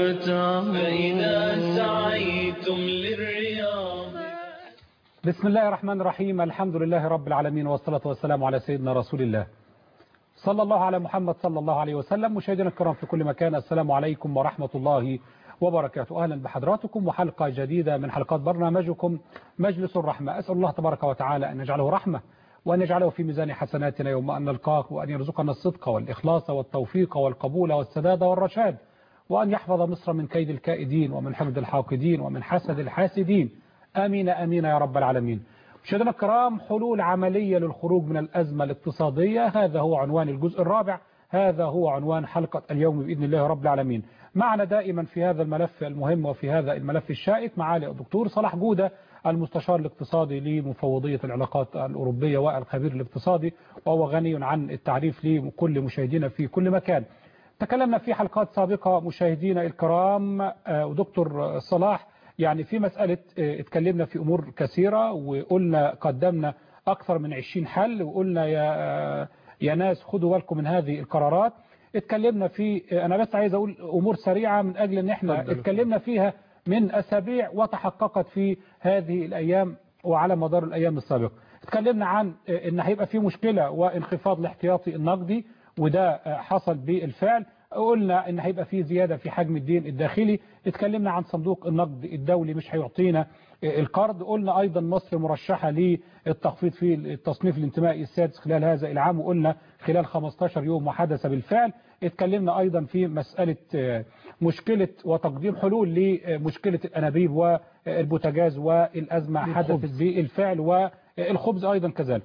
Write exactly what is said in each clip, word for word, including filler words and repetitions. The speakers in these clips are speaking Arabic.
وارتعوا فإذا سعيتم للرياض. بسم الله الرحمن الرحيم. الحمد لله رب العالمين، والصلاة والسلام على سيدنا رسول الله صلى الله على محمد صلى الله عليه وسلم. مشاهدينا الكرام في كل مكان، السلام عليكم ورحمة الله وبركاته. أهلا بحضراتكم وحلقة جديدة من حلقات برنامجكم مجلس الرحمة. أسأل الله تبارك وتعالى أن يجعله رحمة، وأن يجعله في ميزان حسناتنا يوم أن نلقاه، وأن يرزقنا الصدق والإخلاص والتوفيق والقبول والسداد والرشاد، وأن يحفظ مصر من كيد الكائدين ومن حقد الحاقدين ومن حسد الحاسدين. آمين آمين يا رب العالمين. مشاهدينا الكرام، حلول عملية للخروج من الأزمة الاقتصادية، هذا هو عنوان الجزء الرابع، هذا هو عنوان حلقة اليوم بإذن الله رب العالمين. معنا دائما في هذا الملف المهم وفي هذا الملف الشائك معالي الدكتور صلاح جودة، المستشار الاقتصادي لمفوضية العلاقات الأوروبية والخبير الاقتصادي، وهو غني عن التعريف لكل مشاهدينا في كل مكان. تكلمنا في حلقات سابقة مشاهدينا الكرام ودكتور صلاح يعني في مسألة، اتكلمنا في أمور كثيرة وقلنا قدمنا أكثر من عشرين حل، وقلنا يا يا ناس خدوا بالكم من هذه القرارات. اتكلمنا في، أنا بس عايز أقول أمور سريعة من أجل أن احنا اتكلمنا فيها من أسابيع وتحققت في هذه الأيام وعلى مدار الأيام السابقة. اتكلمنا عن أن هيبقى في مشكلة وانخفاض الاحتياطي النقدي، وده حصل بالفعل. قلنا ان هيبقى في زيادة في حجم الدين الداخلي. اتكلمنا عن صندوق النقد الدولي مش هيعطينا القرض. قلنا ايضا مصر مرشحة للتخفيض في التصنيف الانتمائي السادس خلال هذا العام، وقلنا خلال خمستاشر يوم وحدث بالفعل. اتكلمنا ايضا في مسألة مشكلة وتقديم حلول لمشكلة الانابيب والبوتاجاز والازمة حدثت بالفعل، والخبز ايضا كذلك.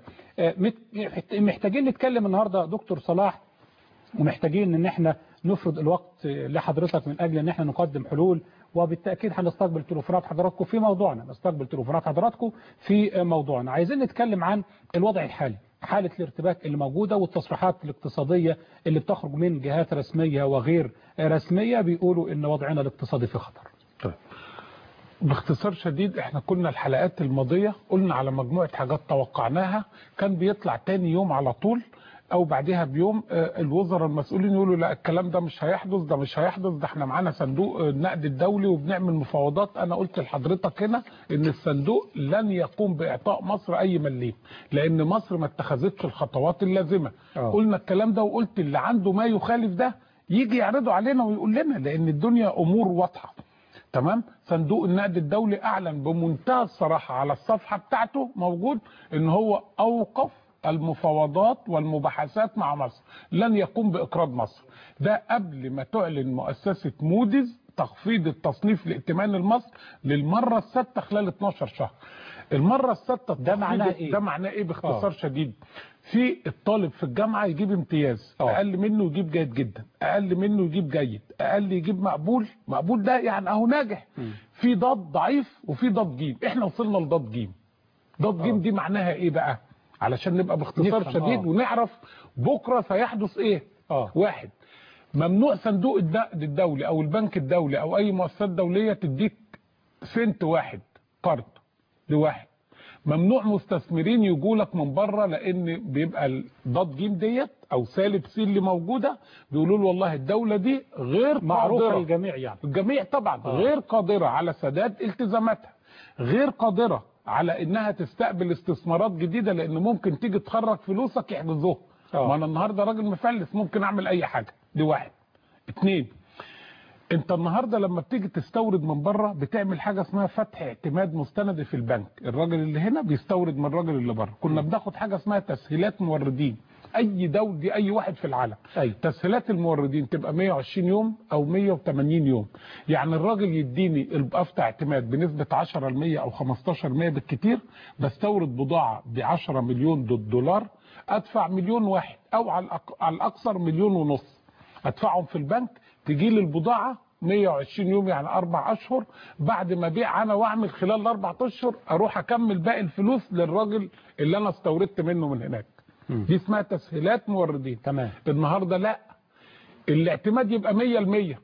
محتاجين نتكلم النهاردة دكتور صلاح، ومحتاجين ان احنا نفرض الوقت لحضرتك من اجل ان احنا نقدم حلول، وبالتأكيد هنستقبل تليفونات حضراتكم في موضوعنا، نستقبل تليفونات حضراتكم في موضوعنا. عايزين نتكلم عن الوضع الحالي، حالة الارتباك اللي موجودة والتصريحات الاقتصادية اللي بتخرج من جهات رسمية وغير رسمية بيقولوا ان وضعنا الاقتصادي في خطر. طيب. باختصار شديد، احنا كنا الحلقات الماضية قلنا على مجموعة حاجات توقعناها، كان بيطلع تاني يوم على طول او بعدها بيوم الوزراء المسؤولين يقولوا لا الكلام ده مش هيحدث، ده مش هيحدث، ده احنا معانا صندوق النقد الدولي وبنعمل مفاوضات. انا قلت لحضرتك هنا ان الصندوق لن يقوم باعطاء مصر اي مليم، لان مصر ما اتخذتش الخطوات اللازمه. أوه. قلنا الكلام ده، وقلت اللي عنده ما يخالف ده يجي يعرضه علينا ويقول لنا، لان الدنيا امور واضحه. تمام. صندوق النقد الدولي اعلن بمنتهى الصراحه على الصفحه بتاعته موجود ان هو اوقف المفاوضات والمباحثات مع مصر، لن يقوم بإقراض مصر. ده قبل ما تعلن مؤسسة موديز تخفيض التصنيف الائتماني لمصر للمرة السادسة خلال اتناشر شهر. المرة السادسة ده معناه ايه؟ ده معناه ايه باختصار أوه. شديد؟ في الطالب في الجامعة يجيب امتياز، أوه. اقل منه يجيب جيد جدا، اقل منه يجيب جيد، اقل يجيب مقبول. مقبول ده يعني اهو ناجح. م. في ضاد ضعيف وفي ضاد جيم، احنا وصلنا لضاد جيم. ضاد جيم دي معناها ايه بقى؟ علشان نبقى باختصار شديد آه. ونعرف بكرة سيحدث ايه. آه. واحد، ممنوع صندوق النقد الدولي او البنك الدولي او اي مؤسسات دولية تديك سنت واحد قرض لواحد. ممنوع مستثمرين يجوا لك من بره، لان بيبقى ضاد جيم ديت او سالب سي اللي موجوده بيقولوا له والله الدوله دي غير معروفه للجميع، يعني الجميع طبعا آه. غير قادره على سداد التزاماتها، غير قادره على انها تستقبل استثمارات جديدة، لان ممكن تيجي تخرج فلوسك يحجزوها. ما انا النهاردة راجل مفلس ممكن اعمل اي حاجة. دي واحد. اتنين، انت النهاردة لما بتيجي تستورد من بره بتعمل حاجة اسمها فتح اعتماد مستند في البنك. الراجل اللي هنا بيستورد من الراجل اللي بره. كنا بناخد حاجة اسمها تسهيلات موردين. اي دولة دي اي واحد في العالم. أي. تسهيلات الموردين تبقى مية وعشرين يوم او مية وتمانين يوم. يعني الراجل يديني افتح اعتماد بنسبة عشرة بالمية او خمستاشر بالمية بالكتير، بستورد بضاعة ب عشرة مليون دولار، ادفع مليون واحد او على الاكثر مليون ونص ادفعهم في البنك، تجي لي البضاعة مية وعشرين يوم يعني اربع اشهر، بعد ما ابيع انا واعمل خلال الاربع اشهر اروح اكمل باقي الفلوس للراجل اللي انا استوردت منه من هناك. دي اسمها تسهيلات موردين. تمام. النهارده لا، الاعتماد يبقى مية بالمية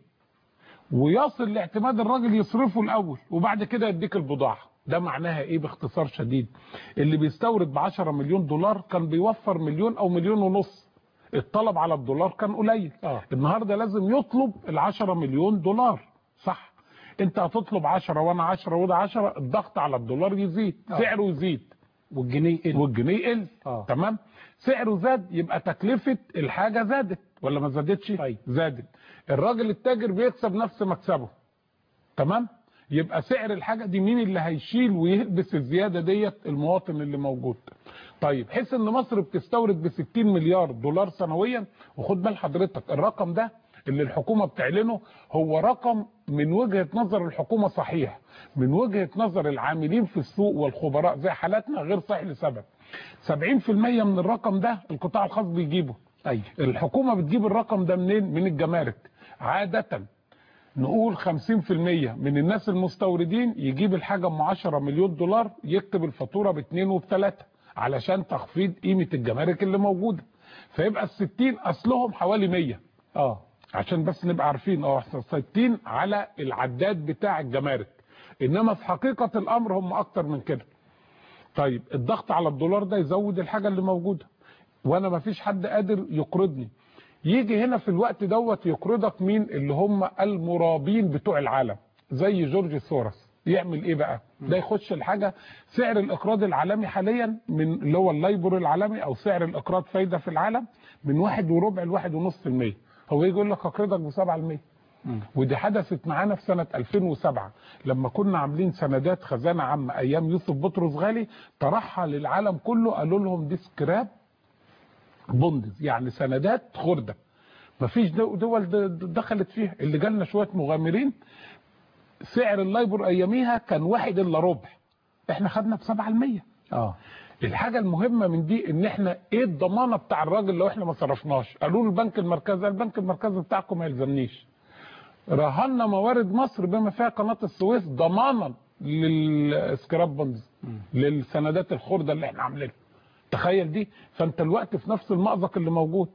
ويصل الاعتماد الراجل يصرفه الاول وبعد كده يديك البضاعه. ده معناها ايه باختصار شديد؟ اللي بيستورد ب عشرة مليون دولار كان بيوفر مليون او مليون ونص. الطلب على الدولار كان قليل. آه. النهارده لازم يطلب ال عشرة مليون دولار صح. انت هتطلب عشرة وانا عشرة وده عشرة، الضغط على الدولار يزيد، آه. سعره يزيد والجنيه يقل والجنيه يقل. آه. تمام. سعره زاد يبقى تكلفة الحاجة زادت ولا ما زادتش؟ أي. زادت. الراجل التاجر بيكسب نفس مكسبه. تمام. يبقى سعر الحاجة دي مين اللي هيشيل ويهبس الزيادة ديت؟ المواطن اللي موجود. طيب حيث ان مصر بتستورد ب ستين مليار دولار سنويا، وخد بال حضرتك الرقم ده اللي الحكومة بتعلنه هو رقم من وجهة نظر الحكومة صحيح، من وجهة نظر العاملين في السوق والخبراء زي حالاتنا غير صحيح لسبب. سبعين في المية من الرقم ده القطاع الخاص بيجيبه. أي. الحكومة بتجيب الرقم ده منين؟ من الجمارك. عادة نقول خمسين في المية من الناس المستوردين يجيب الحاجة ام عشرة مليون دولار، يكتب الفاتورة باتنين وبتلاتة علشان تخفيض قيمة الجمارك اللي موجودة، فيبقى الستين اصلهم حوالي مية. اه عشان بس نبقى عارفين اه ستين على العداد بتاع الجمارك، انما في حقيقة الامر هم اكتر من كده. طيب الضغط على الدولار ده يزود الحاجة اللي موجودة، وانا ما فيش حد قادر يقرضني. يجي هنا في الوقت دوت يقرضك مين؟ اللي هم المرابين بتوع العالم زي جورج سوروس. يعمل ايه بقى؟ ده يخش الحاجة سعر الاقراض العالمي حاليا من اللي هو اللايبور العالمي او سعر الاقراض فايدة في العالم من واحد وربع لواحد ونص في المية. هو يجي يقول لك اقرضك بسبعة المية. ودي حدثت معانا في سنة ألفين وسبعة لما كنا عاملين سندات خزانة عامة ايام يوسف بطرس غالي، طرحها للعالم كله قالوا لهم دي سكراب بوندز، يعني سندات خردة مفيش دول دخلت فيها. اللي جالنا شوية مغامرين، سعر اللايبور اياميها كان واحد الا ربع، احنا خدنا بسبعة المية. اه الحاجة المهمة من دي ان احنا ايه الضمانة بتاع الراجل لو احنا ما صرفناش؟ قالوا له البنك المركزي، البنك المركزي بتاعكم ما يلزمنيش. رهنا موارد مصر بما فيها قناة السويس ضمانا للسكراب بوندز، للسندات الخردة اللي احنا عاملينها. تخيل دي. فانت الوقت في نفس المأزق اللي موجود.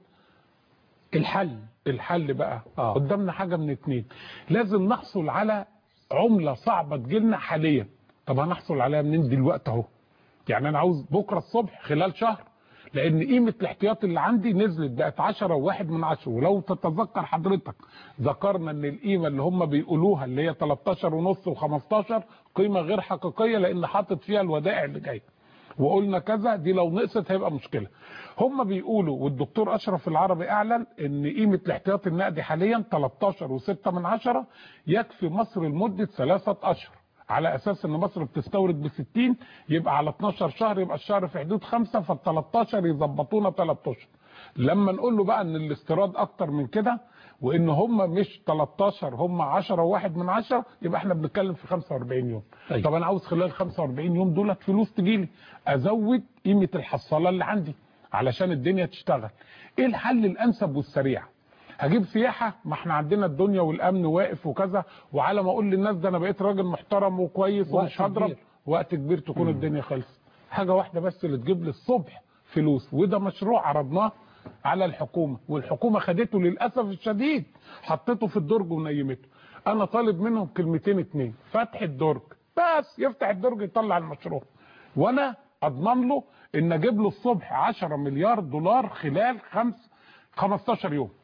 الحل الحل بقى آه. قدامنا حاجة من اتنين، لازم نحصل على عملة صعبة تجيلنا حاليا. طب هنحصل عليها منين دلوقتي اهو؟ يعني انا عاوز بكرة الصبح خلال شهر، لان قيمة الاحتياط اللي عندي نزلت بقت عشرة وواحد من عشرة. ولو تتذكر حضرتك ذكرنا ان القيمة اللي هم بيقولوها اللي هي تلتاشر ونص وخمستاشر قيمة غير حقيقية، لان حاطط فيها الودائع اللي جايه. وقلنا كذا دي لو نقصت هيبقى مشكلة. هم بيقولوا والدكتور اشرف العربي اعلن ان قيمة الاحتياطي النقدي حاليا تلتاشر وستة من عشرة يكفي مصر لمدة ثلاثة اشهر، على اساس ان مصر بتستورد ب ستين، يبقى على اتناشر شهر يبقى الشهر في حدود خمسة، فال تلتاشر يظبطونا ثلاثة اشهر. لما نقول له بقى ان الاستيراد اكتر من كده وان هم مش تلتاشر هم عشرة وواحد من عشرة، يبقى احنا بنتكلم في خمسة واربعين يوم. أيوة. طب انا عاوز خلال خمسة واربعين يوم دولت فلوس تجيلي ازود قيمة الحصالة اللي عندي علشان الدنيا تشتغل. ايه الحل الانسب والسريع؟ هجيب سياحة؟ ما احنا عندنا الدنيا والامن واقف وكذا، وعلى ما اقول للناس ده انا بقيت راجل محترم وكويس ومش هضرب، وقت كبير تكون مم. الدنيا خلصت. حاجة واحدة بس اللي تجيب لي الصبح فلوس، وده مشروع عرضناه على الحكومة والحكومة خدته للأسف الشديد، حطيته في الدرج ونيمته. انا طالب منهم كلمتين اتنين، فتح الدرج بس، يفتح الدرج يطلع المشروع، وانا اضمن له ان اجيب له الصبح عشرة مليار دولار خلال خمس خمستاشر يوم.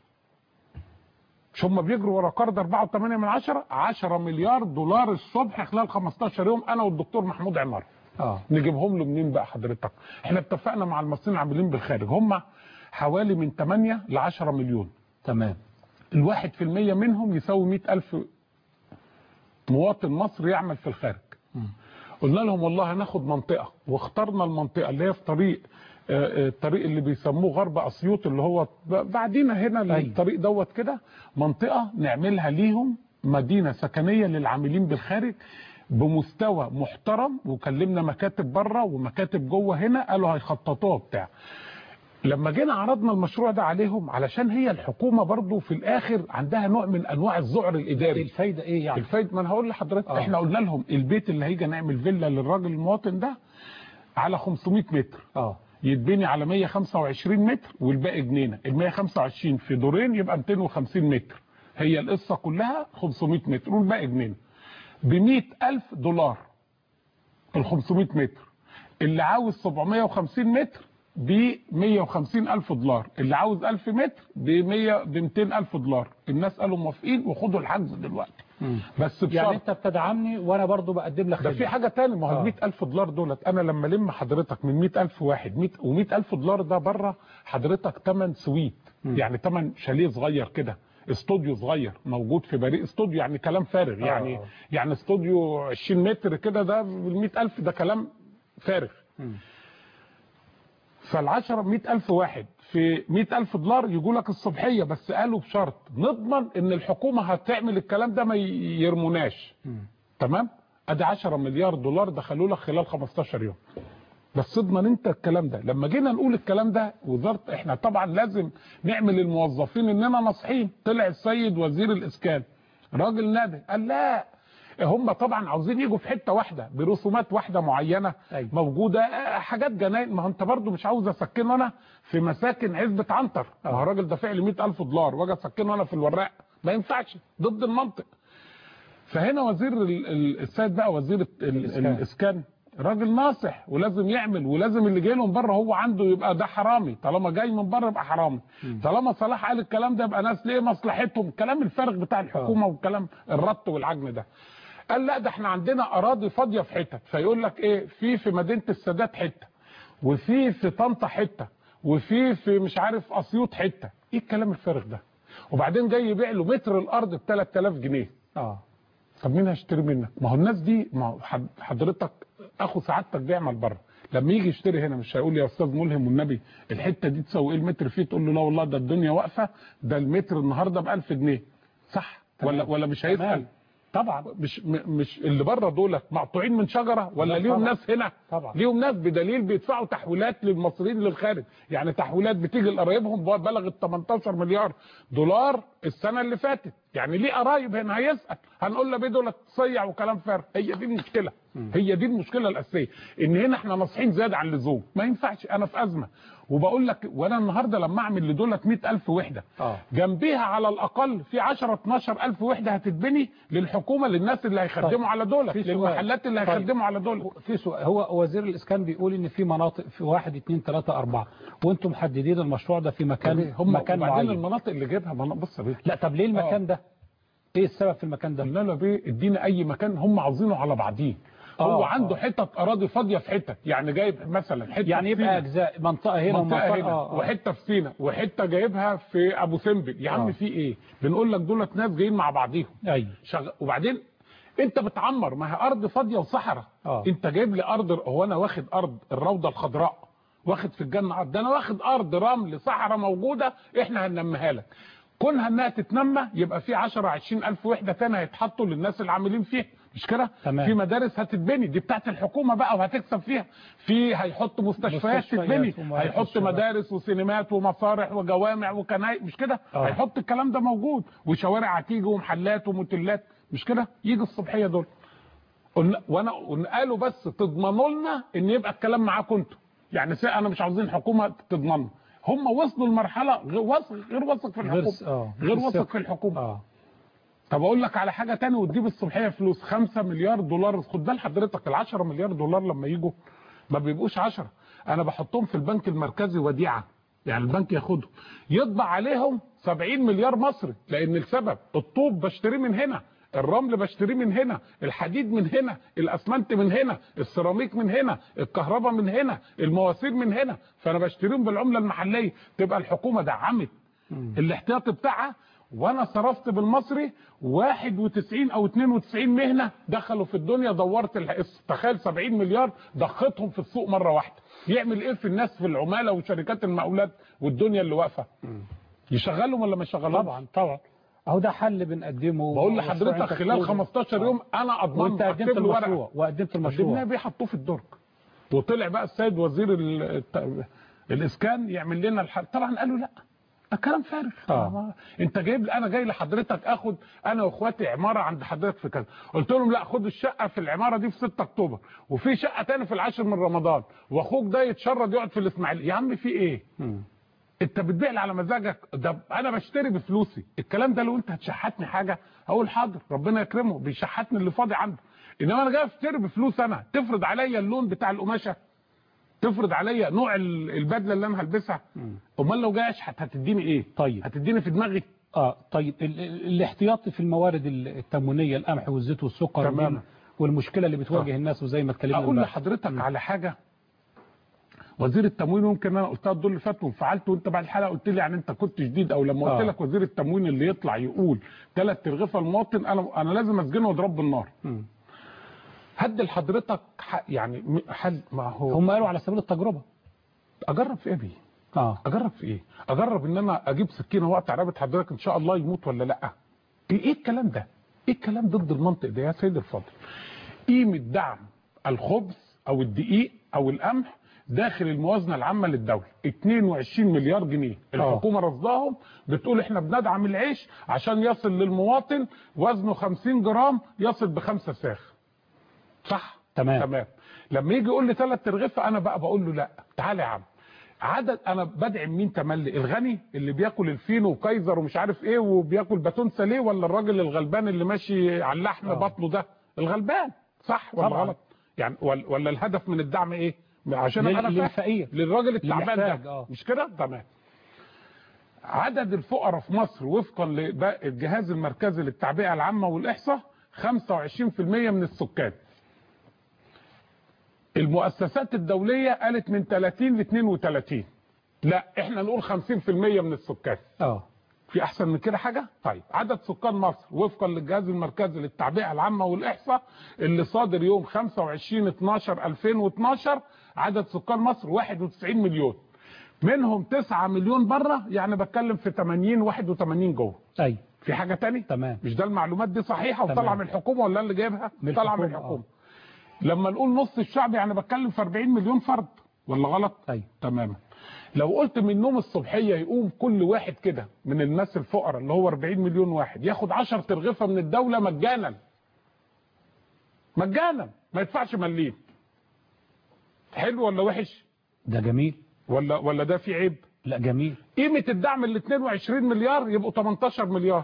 مش هم بيجروا ورا قرض اربعة وتمانية من عشرة، عشرة مليار دولار الصبح خلال خمستاشر يوم، انا والدكتور محمود عمار. اه نجيبهم له منين بقى حضرتك؟ احنا اتفقنا مع المصريين العاملين بالخارج، هم حوالي من تمانية ل عشرة مليون. تمام. الواحد في المية منهم يساوي مئة ألف مواطن مصري يعمل في الخارج. م. قلنا لهم والله هناخد منطقة، واخترنا المنطقة اللي هي في طريق الطريق اللي بيسموه غرب اسيوط، اللي هو بعدينا هنا الطريق دوت كده، منطقة نعملها ليهم مدينة سكنية للعاملين بالخارج بمستوى محترم. وكلمنا مكاتب بره ومكاتب جوه هنا، قالوا هيخططوها بتاع. لما جينا عرضنا المشروع ده عليهم، علشان هي الحكومة برضو في الاخر عندها نوع من انواع الذعر الاداري. الفايدة ايه يعني؟ الفايدة ما انا هقول لحضرتك. آه. احنا قلنا لهم البيت اللي هيجي نعمل فيلا للراجل المواطن ده على خمسمية متر، اه يتبني على مية وخمسة وعشرين متر والباقي جنينه. ال مية وخمسة وعشرين في دورين يبقى مئتين وخمسين متر، هي القصه كلها خمسمية متر والباقي جنينه ب مئة ألف دولار. ال خمسمية متر اللي عاوز سبعمية وخمسين متر ب مية وخمسين ألف دولار، اللي عاوز ألف متر ب مية ب مئتين ألف دولار. الناس قالوا موافقين وخدوا الحجز دلوقتي. بس بشرط يعني انت بتدعمني وانا برضو بقدم لك ده في حاجه ثانيه. ما هو ال مئة ألف دولار دولت انا لما الم حضرتك من مئة ألف واحد و100 ألف دولار ده بره حضرتك ثمن سويت، يعني ثمن شاليه صغير كده، استوديو صغير موجود في بريق، استوديو يعني كلام فارغ، يعني آه. يعني استوديو عشرين متر كده، ده بال مئة ألف ده كلام فارغ. فالعشرة مئة ألف واحد في مئة ألف دولار يجوا لك الصبحيه، بس قالوا بشرط نضمن ان الحكومه هتعمل الكلام ده ما يرموناش. تمام؟ ادي عشرة مليار دولار دخلوا لك خلال خمستاشر يوم. بس اضمن انت الكلام ده. لما جينا نقول الكلام ده وزاره، احنا طبعا لازم نعمل للموظفين اننا ناصحين. طلع السيد وزير الاسكان راجل نادي قال لا، هم طبعا عاوزين يجوا في حته واحده برسومات واحده معينه. أيوة. موجوده حاجات جناين. ما هو انت برضو مش عاوز اسكنه انا في مساكن عزبه عنتر. ما هو الراجل دافع لي مئة ألف دولار واجي اسكنه انا في الوراق، ما ينفعش، ضد المنطق. فهنا وزير السيد بقى وزير الاسكان, الإسكان راجل ناصح، ولازم يعمل، ولازم اللي جاي له من بره هو عنده يبقى ده حرامي. طالما جاي من بره يبقى حرامي. طالما صلاح قال الكلام ده يبقى ناس ليه مصلحتهم. الكلام الفارغ بتاع الحكومه والكلام الرط والعجن ده. قال لا، ده احنا عندنا اراضي فاضيه في حتت. فيقول لك ايه، في في مدينه السادات حته، وفي في طنطا حته، وفي في مش عارف اسيوط حته. ايه الكلام الفارغ ده؟ وبعدين جاي يبيع له متر الارض ب ثلاث آلاف جنيه. اه طب مين هيشتري منك؟ ما هو الناس دي، ما هو حضرتك اخو سعادتك بيعمل بره، لما يجي يشتري هنا مش هيقول يا استاذ ملهم والنبي الحته دي تساوي ايه المتر فيه؟ تقول له لا والله ده الدنيا واقفه، ده المتر النهارده ب ألف جنيه. صح ولا ولا مش هيسال؟ طبعا مش مش اللي بره دولت مقطوعين من شجره ولا ليهم ناس هنا؟ طبعا ليهم ناس، بدليل بيدفعوا تحويلات للمصريين للخارج. يعني تحويلات بتيجي لقرايبهم بلغت تمنتاشر مليار دولار السنه اللي فاتت. يعني ليه قرايب هنا هيسال؟ هنقول له بيه دول تصيع وكلام فارغ. هي دي المشكله. هي دي المشكله الاساسيه، ان هنا احنا ناصحين زياده عن اللزوم. ما ينفعش، انا في ازمه وبقول لك. وانا النهارده لما اعمل لدولت مئة ألف وحده آه. جنبيها على الاقل في عشرة اتناشر ألف وحده هتتبني للحكومه، للناس اللي هيخدموا طيب. على دولت، للمحلات اللي طيب. هيخدموا على دولت. في سؤال، هو وزير الاسكان بيقول ان في مناطق في واحد اتنين تلاته اربعه، وانتم محددين المشروع ده في مكان هم مكان معين. وبعدين المناطق اللي جايبها بص بيه. لا طب ليه المكان آه. ده؟ ايه السبب في المكان ده؟ لا لا بيه، ادينا اي مكان. هم عاوزينه على بعضيه. هو آه عنده آه. حتت اراضي فاضيه في حته، يعني جايب مثلا حته يعني يبقى اجزاء، منطقه هنا ومنطقه هنا آه وحته في سينا وحته جايبها في ابو سمبل. يا عم آه. في ايه؟ بنقول لك دولت ناس جايين مع بعضيهم. ايوه شغ... وبعدين انت بتعمر، ما هي ارض فاضيه وصحراء. آه. انت جايب لي ارض، هو انا واخد ارض الروضه الخضراء، واخد في الجنه ارض، ده انا واخد ارض رمل صحراء موجوده، احنا هننميها لك. كونها انها تتنمى يبقى في عشرة عشرين ألف وحده ثانيه هيتحطوا للناس اللي عاملين فيها، مش كده؟ في مدارس هتتبني دي بتاعت الحكومه بقى وهتكسب فيها. في هيحطوا مستشفيات تتبني، هيحط مدارس وسينمات ومسارح وجوامع وكنائس، مش كده؟ آه. هيحط الكلام ده موجود، وشوارع هتيجي ومحلات وموتيلات، مش كده؟ يجي الصبحيه دول قلنا، وانا قالوا بس تضمنوا لنا ان يبقى الكلام معاكم انتوا. يعني انا مش عاوزين حكومه تضمننا. هم وصلوا لمرحله غير واثق غير واثق في الحكومه. آه. غير واثق في الحكومه. اه طب اقول لك على حاجه ثانيه وتجيب الصبحيه فلوس. خمسة مليار دولار. خد بال حضرتك، ال عشرة مليار دولار لما يجوا ما بيبقوش عشرة، انا بحطهم في البنك المركزي وديعه، يعني البنك ياخدهم يطبع عليهم سبعين مليار مصري. لان السبب الطوب بشتريه من هنا، الرمل بشتريه من هنا، الحديد من هنا، الاسمنت من هنا، السيراميك من هنا، الكهرباء من هنا، المواسير من هنا، فانا بشتريهم بالعمله المحليه. تبقى الحكومه دعمت الاحتياطي بتاعها، وانا صرفت بالمصري واحد وتسعين او اتنين وتسعين مهنه دخلوا في الدنيا. دورت الحس، تخيل سبعين مليار ضختهم في السوق مره واحده. يعمل ايه في الناس، في العماله وشركات المقاولات والدنيا اللي واقفه؟ يشغلهم ولا ما يشغلهمش؟ طبعا طبعا. اهو ده حل بنقدمه. بقول لحضرتك خلال خمستاشر يوم انا اضمن. وانت قدمت المشروع وقدمت المشروع قدمناه بيحطوه في الدرج، وطلع بقى السيد وزير الاسكان يعمل لنا الحل. طبعا قالوا لا، كلام فارغ. آه. انت جايب، انا جاي لحضرتك اخد انا واخواتي عماره عند حضرتك في كذا. قلت لهم لا، خد الشقه في العماره دي في ستة اكتوبر، وفي شقه ثانيه في العاشر من رمضان، واخوك ده يتشرد يقعد في الاسماعيليه. يا عم في ايه؟ م. انت بتبيع لي على مزاجك؟ ده انا بشتري بفلوسي. الكلام ده لو انت هتشحتني حاجه هقول حاضر، ربنا يكرمه بيشحتني اللي فاضي عنده. انما انا جاي اشتري بفلوس، انا تفرض عليا اللون بتاع القماشه، تفرض عليا نوع البدله اللي انا هلبسها. امال لو جاي اشحت هتديني ايه؟ طيب هتديني في دماغي؟ اه طيب الاحتياطي في الموارد التموينيه، القمح والزيت والسكر تمام، والمشكله اللي بتواجه آه. الناس وزي ما اتكلمنا. اقول لحضرتك م. على حاجه، وزير التموين ممكن انا قلتها الدور اللي فات وفعلت، وانت بعد الحلقه قلت لي يعني انت كنت شديد، او لما قلت آه. لك وزير التموين اللي يطلع يقول ثلاث ترغيفه المواطن انا انا لازم اسجنه واضرب بالنار. م. هدي لحضرتك يعني حل. ما هو هم قالوا على سبيل التجربه. اجرب في ايه بيه؟ اه اجرب في ايه؟ اجرب ان انا اجيب سكينه واقطع رقبه حضرتك ان شاء الله يموت ولا لا؟ ايه الكلام ده؟ ايه الكلام ضد المنطق ده يا سيد الفاضل؟ قيمه دعم الخبز او الدقيق او القمح داخل الموازنه العامه للدوله اتنين وعشرين مليار جنيه، الحكومه رصداهم بتقول احنا بندعم العيش عشان يصل للمواطن وزنه خمسين جرام يصل بخمسه ساخ. صح؟ تمام تمام. لما يجي يقول لي ثلاث ترغيفه انا بقى بقول له لا، تعالى يا عم. عدد انا بدعم مين تملي؟ الغني اللي بياكل الفينو وكايزر ومش عارف ايه وبياكل باتون ساليه، ولا الراجل الغلبان اللي ماشي على اللحم بطنه ده؟ الغلبان. صح ولا غلط؟ يعني ولا الهدف من الدعم ايه؟ عشان انا للفقير، للراجل التعبان ده آه. مش كده؟ تمام. عدد الفقراء في مصر وفقا للجهاز المركزي للتعبئه العامه والاحصاء خمسة وعشرين في المية من السكان. المؤسسات الدوليه قالت من ثلاثين ل اتنين وثلاثين. لا احنا نقول خمسين في المية من السكان. اه في احسن من كده حاجه؟ طيب عدد سكان مصر وفقا للجهاز المركزي للتعبئه العامه والاحصاء اللي صادر يوم خمسة وعشرين اتناشر الفين واتناشر، عدد سكان مصر واحد وتسعين مليون، منهم تسعة مليون بره، يعني بتكلم في تمانين واحد وتمانين جوه. ايوه. في حاجه تاني؟ تمام. مش ده المعلومات دي صحيحه وطالعه من الحكومه ولا اللي جايبها؟ طالعه من الحكومه. آه. لما نقول نص الشعب يعني بتكلم في اربعين مليون فرد ولا غلط؟ ايوه تماما. لو قلت من النوم الصبحيه يقوم كل واحد كده من الناس الفقراء اللي هو اربعين مليون واحد ياخد عشرة ترغيفه من الدوله مجانا مجانا، ما يدفعش مليم. حلو ولا وحش؟ ده جميل. ولا ولا ده في عيب؟ لا جميل. قيمه الدعم ال اتنين وعشرين مليار يبقوا تمنتاشر مليار.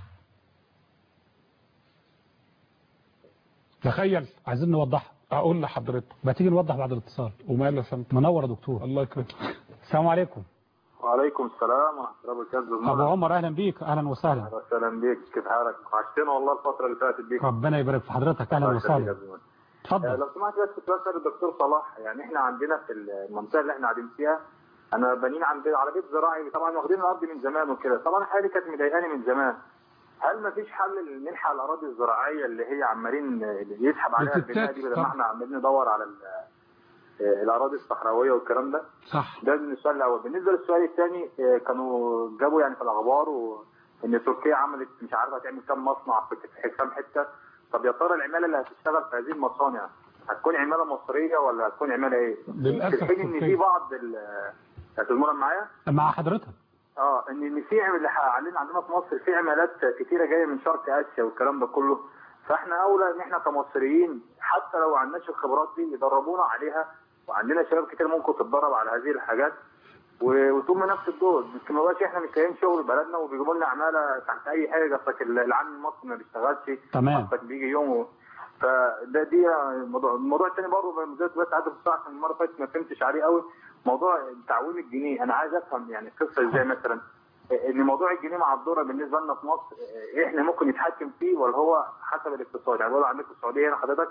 تخيل. عايزين نوضحها. اقول لحضرتك. ما تيجي نوضح بعد الاتصال. وماله يا فندم؟ منور يا دكتور. الله يكرمك. السلام عليكم. وعليكم السلام ورحمه الله وبركاته. ابو عمر اهلا بيك. اهلا وسهلا. اهلا وسهلا بيك. كيف حالك؟ وحشتنا والله الفتره اللي فاتت بيك. ربنا يبارك في حضرتك. اهلا وسهلا. اتفضل. لو سمحت بس كنت بسال الدكتور صلاح، يعني احنا عندنا في المنطقه اللي احنا قاعدين فيها انا بنين عند على بيت زراعي، طبعا واخدين الارض من زمان وكده، طبعا الحاجه دي كانت مضايقاني من زمان. هل ما فيش حل لنلحق الاراضي الزراعيه اللي هي عمالين يسحب عليها البناء دي، بدل ما احنا عمالين ندور على الاراضي الصحراويه والكلام ده؟ صح. ده السؤال الاول. بالنسبه للسؤال الثاني، كانوا جابوا يعني في الاخبار وان تركيا عملت مش عارفه تعمل كام مصنع في كام حته. طب يا ترى العماله اللي هتشتغل في هذه المصانع هتكون عماله مصريه ولا هتكون عماله ايه؟ للاسف. في حين ان في بعض هتزمرنا معايا؟ مع حضرتك. اه ان ان في اللي عندنا عندنا في مصر في عمالات كتيره جايه من شرق اسيا والكلام ده كله، فاحنا اولى ان احنا كمصريين حتى لو ما عندناش الخبرات دي يدربونا عليها، وعندنا شباب كتير ممكن تتدرب على هذه الحاجات وتقوم نفس الدور. يمكن ما بقاش احنا مش لاقيين شغل بلدنا وبيجيبوا لنا عماله تحت اي حاجه، اصلك العامل المصري ما بيشتغلش. تمام. اصلك بيجي يوم و... فده دي الموضوع. الموضوع الثاني برضه بس عدد الساعه المره اللي فاتت ما فهمتش عليه قوي، موضوع تعويم الجنيه. انا عايز افهم يعني القصه ازاي، مثلا ان موضوع الجنيه مع الدولار بالنسبه لنا في مصر احنا ممكن نتحكم فيه ولا هو حسب الاقتصاد؟ يعني بقول عندك في السعوديه هنا حضرتك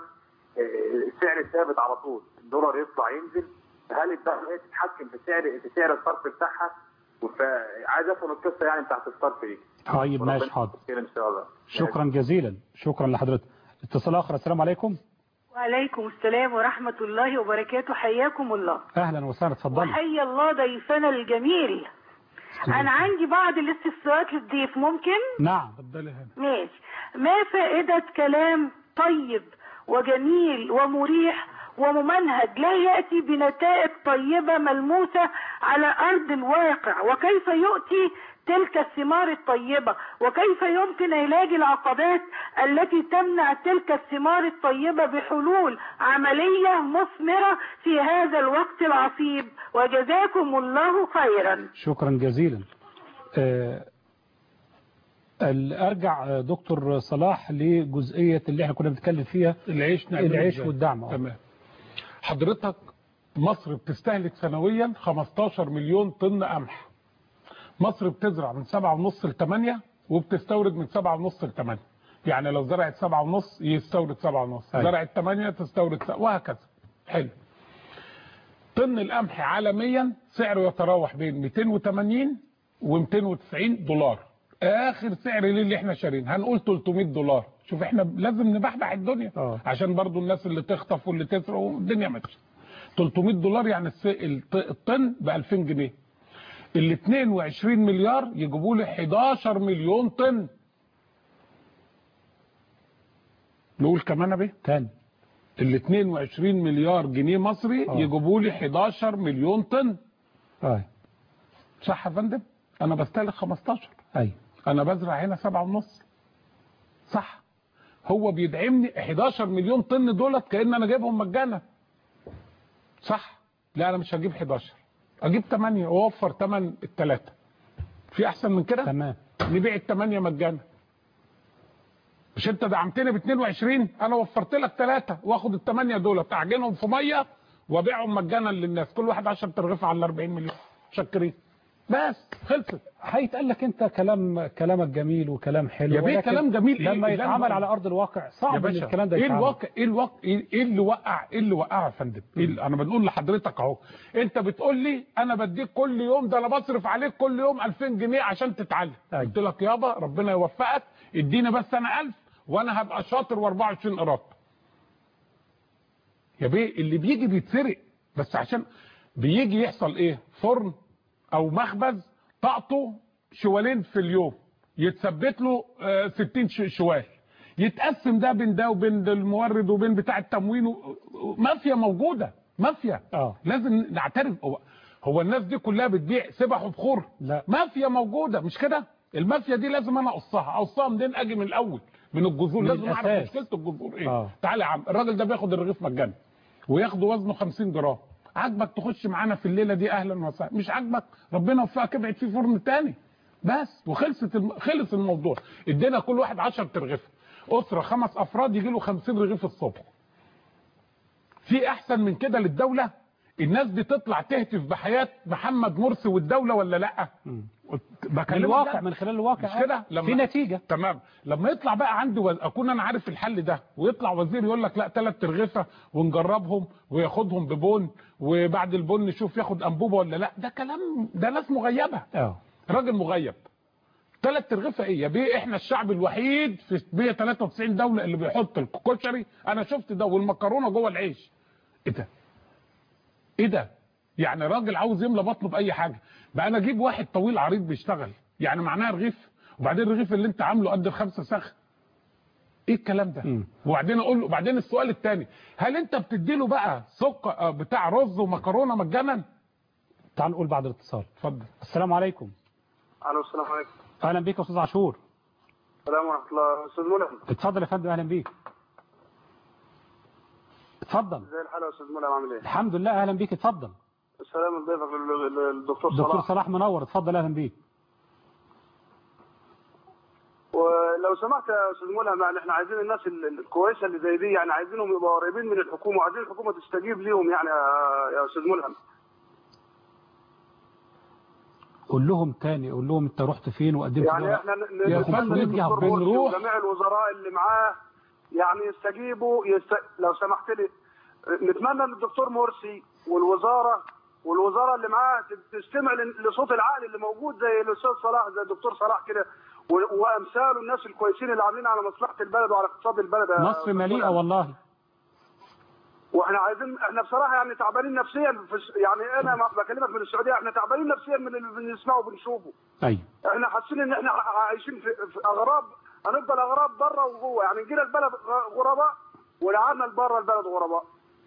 السعر ثابت على طول، الدولار يطلع ينزل، هل الدوله تتحكم في سعر في سعر الصرف بتاعها؟ فعايز افهم القصه يعني بتاعت الصرف دي. طيب ماشي حاضر. ان شاء الله. شكرا جزيلا. شكرا لحضرتك. اتصال اخر. السلام عليكم. وعليكم السلام ورحمة الله وبركاته. حياكم الله. اهلا وسهلا. اتفضلي. وحيا الله ضيفنا الجميل. انا عندي بعض الاستفسارات للضيف، ممكن؟ نعم. اتفضلي هنا. ماشي. ما فائدة كلام طيب وجميل ومريح وممنهج لا يأتي بنتائج طيبة ملموسة على أرض الواقع، وكيف يؤتي تلك الثمار الطيبة، وكيف يمكن علاج العقبات التي تمنع تلك الثمار الطيبة بحلول عملية مثمرة في هذا الوقت العصيب، وجزاكم الله خيرا. شكرا جزيلا. أه ارجع دكتور صلاح لجزئية اللي احنا كنا بنتكلم فيها، العيش العيش والدعم. تمام. حضرتك مصر بتستهلك سنويا خمستاشر مليون طن قمح، مصر بتزرع من سبعة ونص لثمانية وبتستورد من سبعة ونص لثمانية. يعني لو زرعت سبعة ونص يستورد سبعة ونص، زرعت ثمانية تستورد سبعة، وهكذا. حلو. طن القمح عالميا سعره يتراوح بين مئتين وثمانين ومئتين وتسعين دولار. اخر سعر ليه اللي احنا شارين هنقول ثلاثمئة دولار. شوف احنا لازم نبحبح الدنيا أوه. عشان برضو الناس اللي تخطف واللي تسرق والدنيا ماشيه. ثلاثمئة دولار يعني الطن ب ألفين جنيه. ال اثنين وعشرين مليار يجيبوا لي حداشر مليون طن. نقول كمان بيه تاني. ال اثنين وعشرين مليار جنيه مصري أوه. يجيبوا لي حداشر مليون طن. ايوه صح يا فندم؟ انا بستهلك خمستاشر. ايوه انا بزرع هنا سبعة ونص. صح. هو بيدعمني حداشر مليون طن دولت كأن انا جايبهم مجانا. صح. لا انا مش هجيب حداشر، اجيب ثمانية واوفر ثمن الثلاثه. في احسن من كده؟ تمام. نبيع الثمانية مجانا. مش انت دعمتني ب اثنين وعشرين، انا وفرت لك ثلاثه واخد الثمانية دولت اعجنهم في ميه وابيعهم مجانا للناس، كل واحد عشرة ترغيفه على أربعين مليون. شكرين. بس خلصت. هيتقال لك انت كلام كلامك جميل وكلام حلو يا بيه كلام جميل. لما إيه يتعامل على ارض الواقع صعب ان الكلام ده يتعامل. ايه الواقع ايه الواقع ايه اللي وقع ايه اللي وقع يا فندم؟ إيه انا بنقول لحضرتك اهو، انت بتقول لي انا بديك كل يوم، ده انا بصرف عليك كل يوم ألفين جنيه عشان تتعلم. أي. قلت لك يابا ربنا يوفقك، اديني بس انا ألف وانا هبقى شاطر وأربعة وعشرين قراط. يا بيه اللي بيجي بيتسرق، بس عشان بيجي يحصل ايه؟ فرن او مخبز طاقته شوالين في اليوم، يتثبت له ستين شوال، يتقسم ده بين ده وبين المورد وبين بتاع التموين. مافيا موجوده، مافيا. اه لازم نعترف. هو, هو الناس دي كلها بتبيع سبح وبخور؟ لا، مافيا موجوده مش كده؟ المافيا دي لازم انا اقصها، اقصها منين؟ اجي من الاول من الجذور، لازم اعرف مشكله الجذور ايه. آه. تعالى يا عم، الراجل ده بياخد الرغيف مجانا وياخد وزنه خمسين جرام. عاجبك تخش معانا في الليله دي اهلا وسهلا، مش عاجبك ربنا يوفقك ابعد في فرن تاني بس، وخلصت الم... خلص الموضوع. ادينا كل واحد عشرة ترغيف، اسره خمس افراد يجي له خمسين رغيف الصبح. في احسن من كده للدوله؟ الناس دي تطلع تهتف بحياه محمد مرسي والدوله ولا لا؟ من الواقع، من خلال الواقع مش كده؟ لما في نتيجه. تمام. لما يطلع بقى عندي وز... اكون انا عارف الحل ده، ويطلع وزير يقول لك لا ثلاث ترغيفه ونجربهم وياخدهم ببون، وبعد البون نشوف ياخد انبوبه ولا لا. ده كلام، ده ناس مغيبه. اه راجل مغيب. ثلاث ترغيفه ايه يا بيه؟ احنا الشعب الوحيد في مئة وثلاثة وتسعين دوله اللي بيحط الكشري، انا شفت ده، والمكرونه جوه العيش. ايه ده؟ ايه ده؟ يعني راجل عاوز يملى بطنه باي حاجه. بقى انا اجيب واحد طويل عريض بيشتغل، يعني معناها رغيف، وبعدين الرغيف اللي انت عامله قد الخمسه سخ. ايه الكلام ده؟ م. وبعدين اقول له، وبعدين السؤال الثاني، هل انت بتدي له بقى سكر بتاع رز ومكرونه مجانا؟ تعال نقول بعد الاتصال. اتفضل. السلام عليكم. الو السلام عليكم. اهلا بيك يا استاذ عاشور. السلام ورحمه الله. استاذ ملهم. اتفضل يا فندم. اهلا بيك. اتفضل. زي الحال يا استاذ ملهم، عامل ايه؟ الحمد لله. اهلا بيك. اتفضل. السلام لضيفك الدكتور صلاح. دكتور صلاح منور. اتفضل. اهلا بيك. ولو سمحت يا استاذ ملهم، يعني احنا عايزين الناس الكويسه اللي زي دي، يعني عايزينهم يبقوا قريبين من الحكومه، وعايزين الحكومه تستجيب ليهم يعني يا استاذ ملهم. قول لهم تاني، قول لهم انت رحت فين وقدمت يعني احنا نتمنى الدكتور مرسي وجميع الوزراء اللي معاه يعني يستجيبوا يست... لو سمحت لي، نتمنى ان الدكتور مرسي والوزاره والوزاره اللي معاه تستمع لصوت العقل اللي موجود زي الاستاذ صلاح، زي الدكتور صلاح كده، وامثاله الناس الكويسين اللي عاملين على مصلحه البلد وعلى اقتصاد البلد. مصر مليئه والله. واحنا عايزين، احنا بصراحه يعني تعبانين نفسيا في... يعني انا بكلمك من السعوديه، احنا تعبانين نفسيا من اللي بنسمعه وبنشوفه. ايوه. احنا حاسين ان احنا عايشين في, في اغراب، هنفضل اغراب بره وجوه، يعني نجينا البلد غرباء ولعبنا بره البلد غرباء.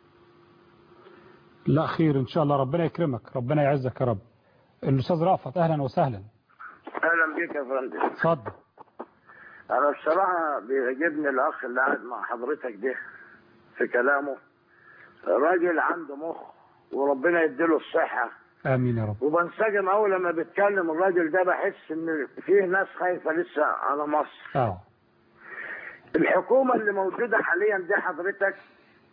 لا خير ان شاء الله، ربنا يكرمك، ربنا يعزك يا رب. الاستاذ رأفت اهلا وسهلا. اهلا بيك يا فندم. اتفضل. انا الصراحه بيعجبني الاخ اللي قاعد مع حضرتك ده في كلامه، راجل عنده مخ وربنا يديله الصحه. امين يا رب. وبنسجم اول لما بيتكلم الراجل ده، بحس ان فيه ناس خايفه لسه على مصر. اه الحكومه اللي موجوده حاليا دي حضرتك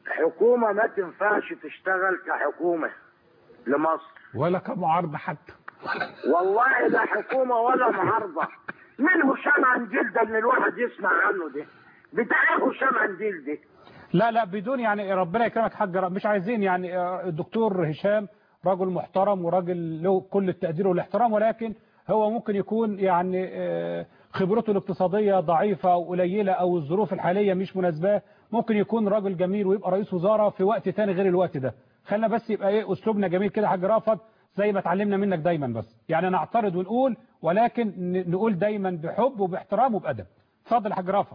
حكومه ما تنفعش تشتغل كحكومه لمصر ولا كمعارضه حتى. والله لا حكومه ولا معارضه. مين هشام عنديل ده اللي الواحد يسمع عنه ده؟ بتاع هشام عنديل ده؟ لا لا بدون يعني ربنا يكرمك حاج، مش عايزين يعني الدكتور هشام راجل محترم وراجل له كل التقدير والاحترام، ولكن هو ممكن يكون يعني خبرته الاقتصادية ضعيفة أو قليلة أو الظروف الحالية مش مناسبة. ممكن يكون راجل جميل ويبقى رئيس وزارة في وقت تاني غير الوقت ده. خلينا بس يبقى ايه اسلوبنا جميل كده حاج رافض زي ما اتعلمنا منك دايما، بس يعني نعترض ونقول ولكن نقول دايما بحب وباحترام وبأدب. اتفضل يا حاج رافض.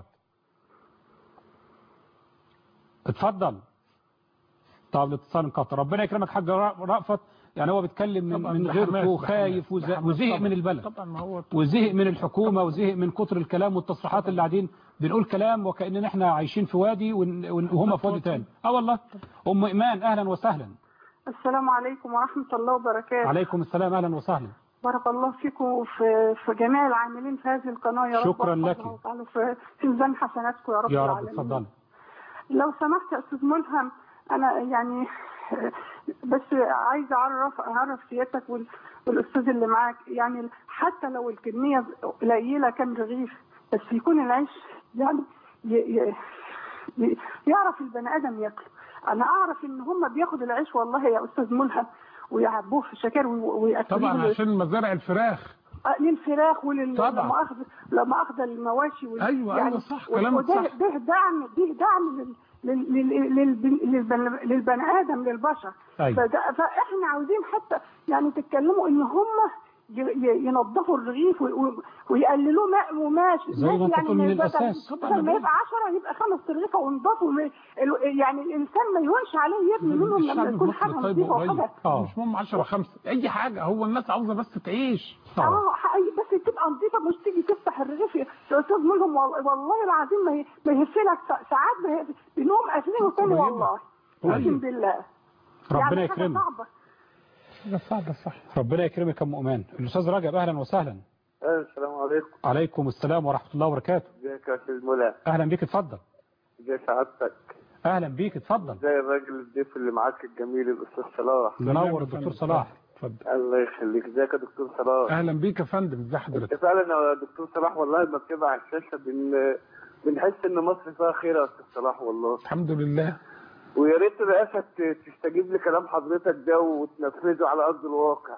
اتفضل. طب الاتصال انقطع. ربنا يكرمك حاج رافض. يعني هو بيتكلم من, من غيرته خايف وزهق من البلد وزهق من الحكومة وزهق من كتر الكلام والتصريحات اللي قاعدين بنقول كلام وكأننا احنا عايشين في وادي وهم في وادي تاني. اه والله. ام ايمان اهلا وسهلا. السلام عليكم ورحمة الله وبركاته. عليكم السلام اهلا وسهلا. بارك الله فيكم في في جميع العاملين في هذه القناة يا رب. شكرا لك. في في ميزان حسناتكم يا رب يا رب. العالمين. اتفضل. لو سمحت يا استاذ ملهم، انا يعني بس عايزه اعرف اعرف سيادتك والاستاذ اللي معاك، يعني حتى لو الكميه قليله كام رغيف بس يكون العيش يعني يعرف البني ادم ياكل. انا اعرف ان هم بياخدوا العيش والله يا استاذ ملهم ويعبوه في شكار وياكلوه طبعا عشان مزارع الفراخ للفراخ وللمؤاخذه لما اخذ المواشي وال... ايوه يعني ايوه صح كلامك صح. ده دعم ده دعم لل... للبني ادم للبشر. أيوة. فاحنا عاوزين حتى يعني تتكلموا ان هم ينظفوا الرغيف ويقللوه ماء وماشي زي ما انت تقول من الاساس. بدل ما يبقى عشرة يبقى خمس رغيفه وينضفوا، يعني الانسان ما يهونش عليه يبني منهم لما يكون حاجه نظيفه وحاجه مش مهم عشرة خمسة اي حاجه، هو الناس عاوزه بس تعيش. اه بس تبقى نظيفه، مش تيجي تفتح الرغيف يا استاذ ملهم والله العظيم ما يهفلك ساعات بنقوم قافلينه تاني والله اقسم بالله. ربنا يكرمك. صعبة صح. ربنا يكرمك يا ام ايمان. الاستاذ رجب اهلا وسهلا. السلام عليكم. عليكم السلام ورحمه الله وبركاته. ازيك يا استاذ ملهم؟ اهلا بيك اتفضل. ازي سعادتك؟ اهلا بيك اتفضل. ازي الراجل الضيف اللي معاك الجميل الاستاذ صلاح؟ منور الدكتور صلاح. اتفضل. الله يخليك. ازيك يا دكتور صلاح؟ اهلا بيك يا فندم. ازي حضرتك؟ فعلا يا دكتور صلاح والله لما بتبقى على الشاشه بن بنحس ان مصر فيها خير يا استاذ صلاح والله. الحمد لله. ويا ريت الرئاسه تستجيب لكلام حضرتك ده وتنفذه على ارض الواقع.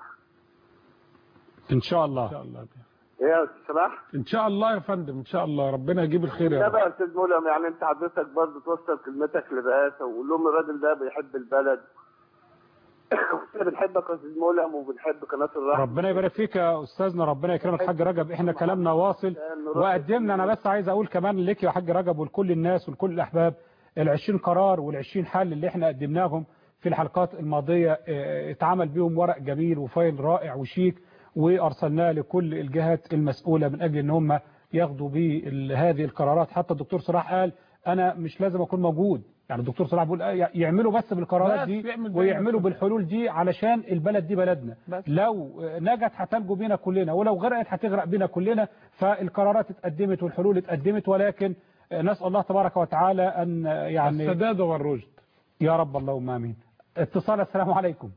ان شاء الله. ان شاء الله. ايه يا استاذ صلاح؟ ان شاء الله يا فندم ان شاء الله ربنا يجيب الخير يا رب. رب. ده بقى يا استاذ ملهم يعني انت حضرتك برضه توصل كلمتك للرئاسه وقول لهم الراجل ده بيحب البلد. احنا بنحبك يا استاذ ملهم وبنحب قناه الرحمه. ربنا يبارك فيك يا استاذنا. ربنا يكرمك حاج رجب. احنا كلامنا واصل وقدمنا. انا بس عايز اقول كمان لك يا حاج رجب ولكل الناس ولكل الاحباب العشرين قرار والعشرين حل اللي احنا قدمناهم في الحلقات الماضيه اتعمل بيهم ورق جميل وفايل رائع وشيك وارسلناه لكل الجهات المسؤوله من اجل ان هم ياخدوا بهذه القرارات. حتى الدكتور صلاح قال انا مش لازم اكون موجود، يعني الدكتور صلاح بيقول يعملوا بس بالقرارات دي ويعملوا بالحلول دي علشان البلد دي بلدنا. لو نجت هتنجو بينا كلنا ولو غرقت هتغرق بينا كلنا. فالقرارات اتقدمت والحلول اتقدمت، ولكن نسأل الله تبارك وتعالى أن يعني السداد والرشد يا رب. اللهم آمين. اتصال. السلام عليكم.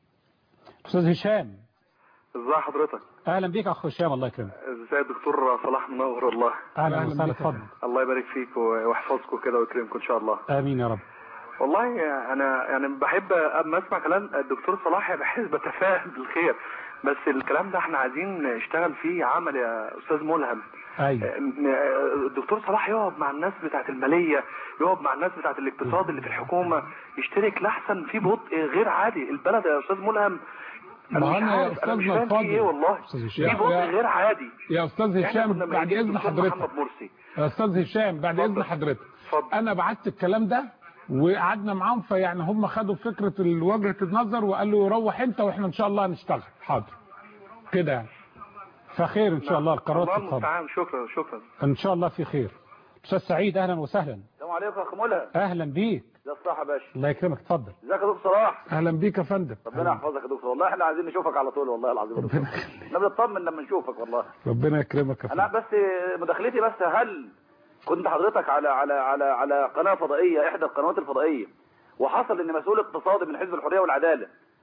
أستاذ هشام. ازي حضرتك؟ اهلا بيك اخ هشام. الله يكرمك. ازي الدكتور صلاح منور والله. اهلا وسهلا. اتفضل. الله يبارك فيك ويحفظكم كده ويكرمكم ان شاء الله. امين يا رب. والله انا يعني بحب اما اسمع كلام الدكتور صلاح بحس بتفائل بالخير، بس الكلام ده احنا عايزين نشتغل فيه عمل يا استاذ ملهم. ايوه. الدكتور صلاح يقعد مع الناس بتاعت الماليه، يقعد مع الناس بتاعت الاقتصاد اللي في الحكومه، يشترك لحسن في بطء غير عادي. البلد يا استاذ ملهم ما انا يا استاذنا الفاضل ايه والله في بطء غير عادي. يا استاذ هشام بعد اذن حضرتك يا استاذ هشام بعد اذن حضرتك انا بعت الكلام ده وقعدنا معاهم، فيعني هم خدوا فكره وجهه النظر وقالوا روح انت واحنا ان شاء الله هنشتغل. حاضر كده يعني. فخير ان شاء الله. القرارات الله المستعان. شكرا شكرا ان شاء الله في خير. استاذ سعيد اهلا وسهلا. السلام عليكم يا اخ ملهم. اهلا بيك. ده الصح يا باشا. الله يكرمك. اتفضل. ازيك يا دكتور صلاح؟ اهلا بيك يا فندم. ربنا يحفظك يا دكتور والله احنا عايزين نشوفك على طول والله العظيم. ربنا يخليك. احنا بنطمن لما نشوفك والله. ربنا يكرمك يا فندم. انا بس مداخلتي بس هل كنت حضرتك على على على على قناه فضائيه احدى القنوات الفضائيه وحصل ان مسؤول اقتصادي من حزب الحريه والعداله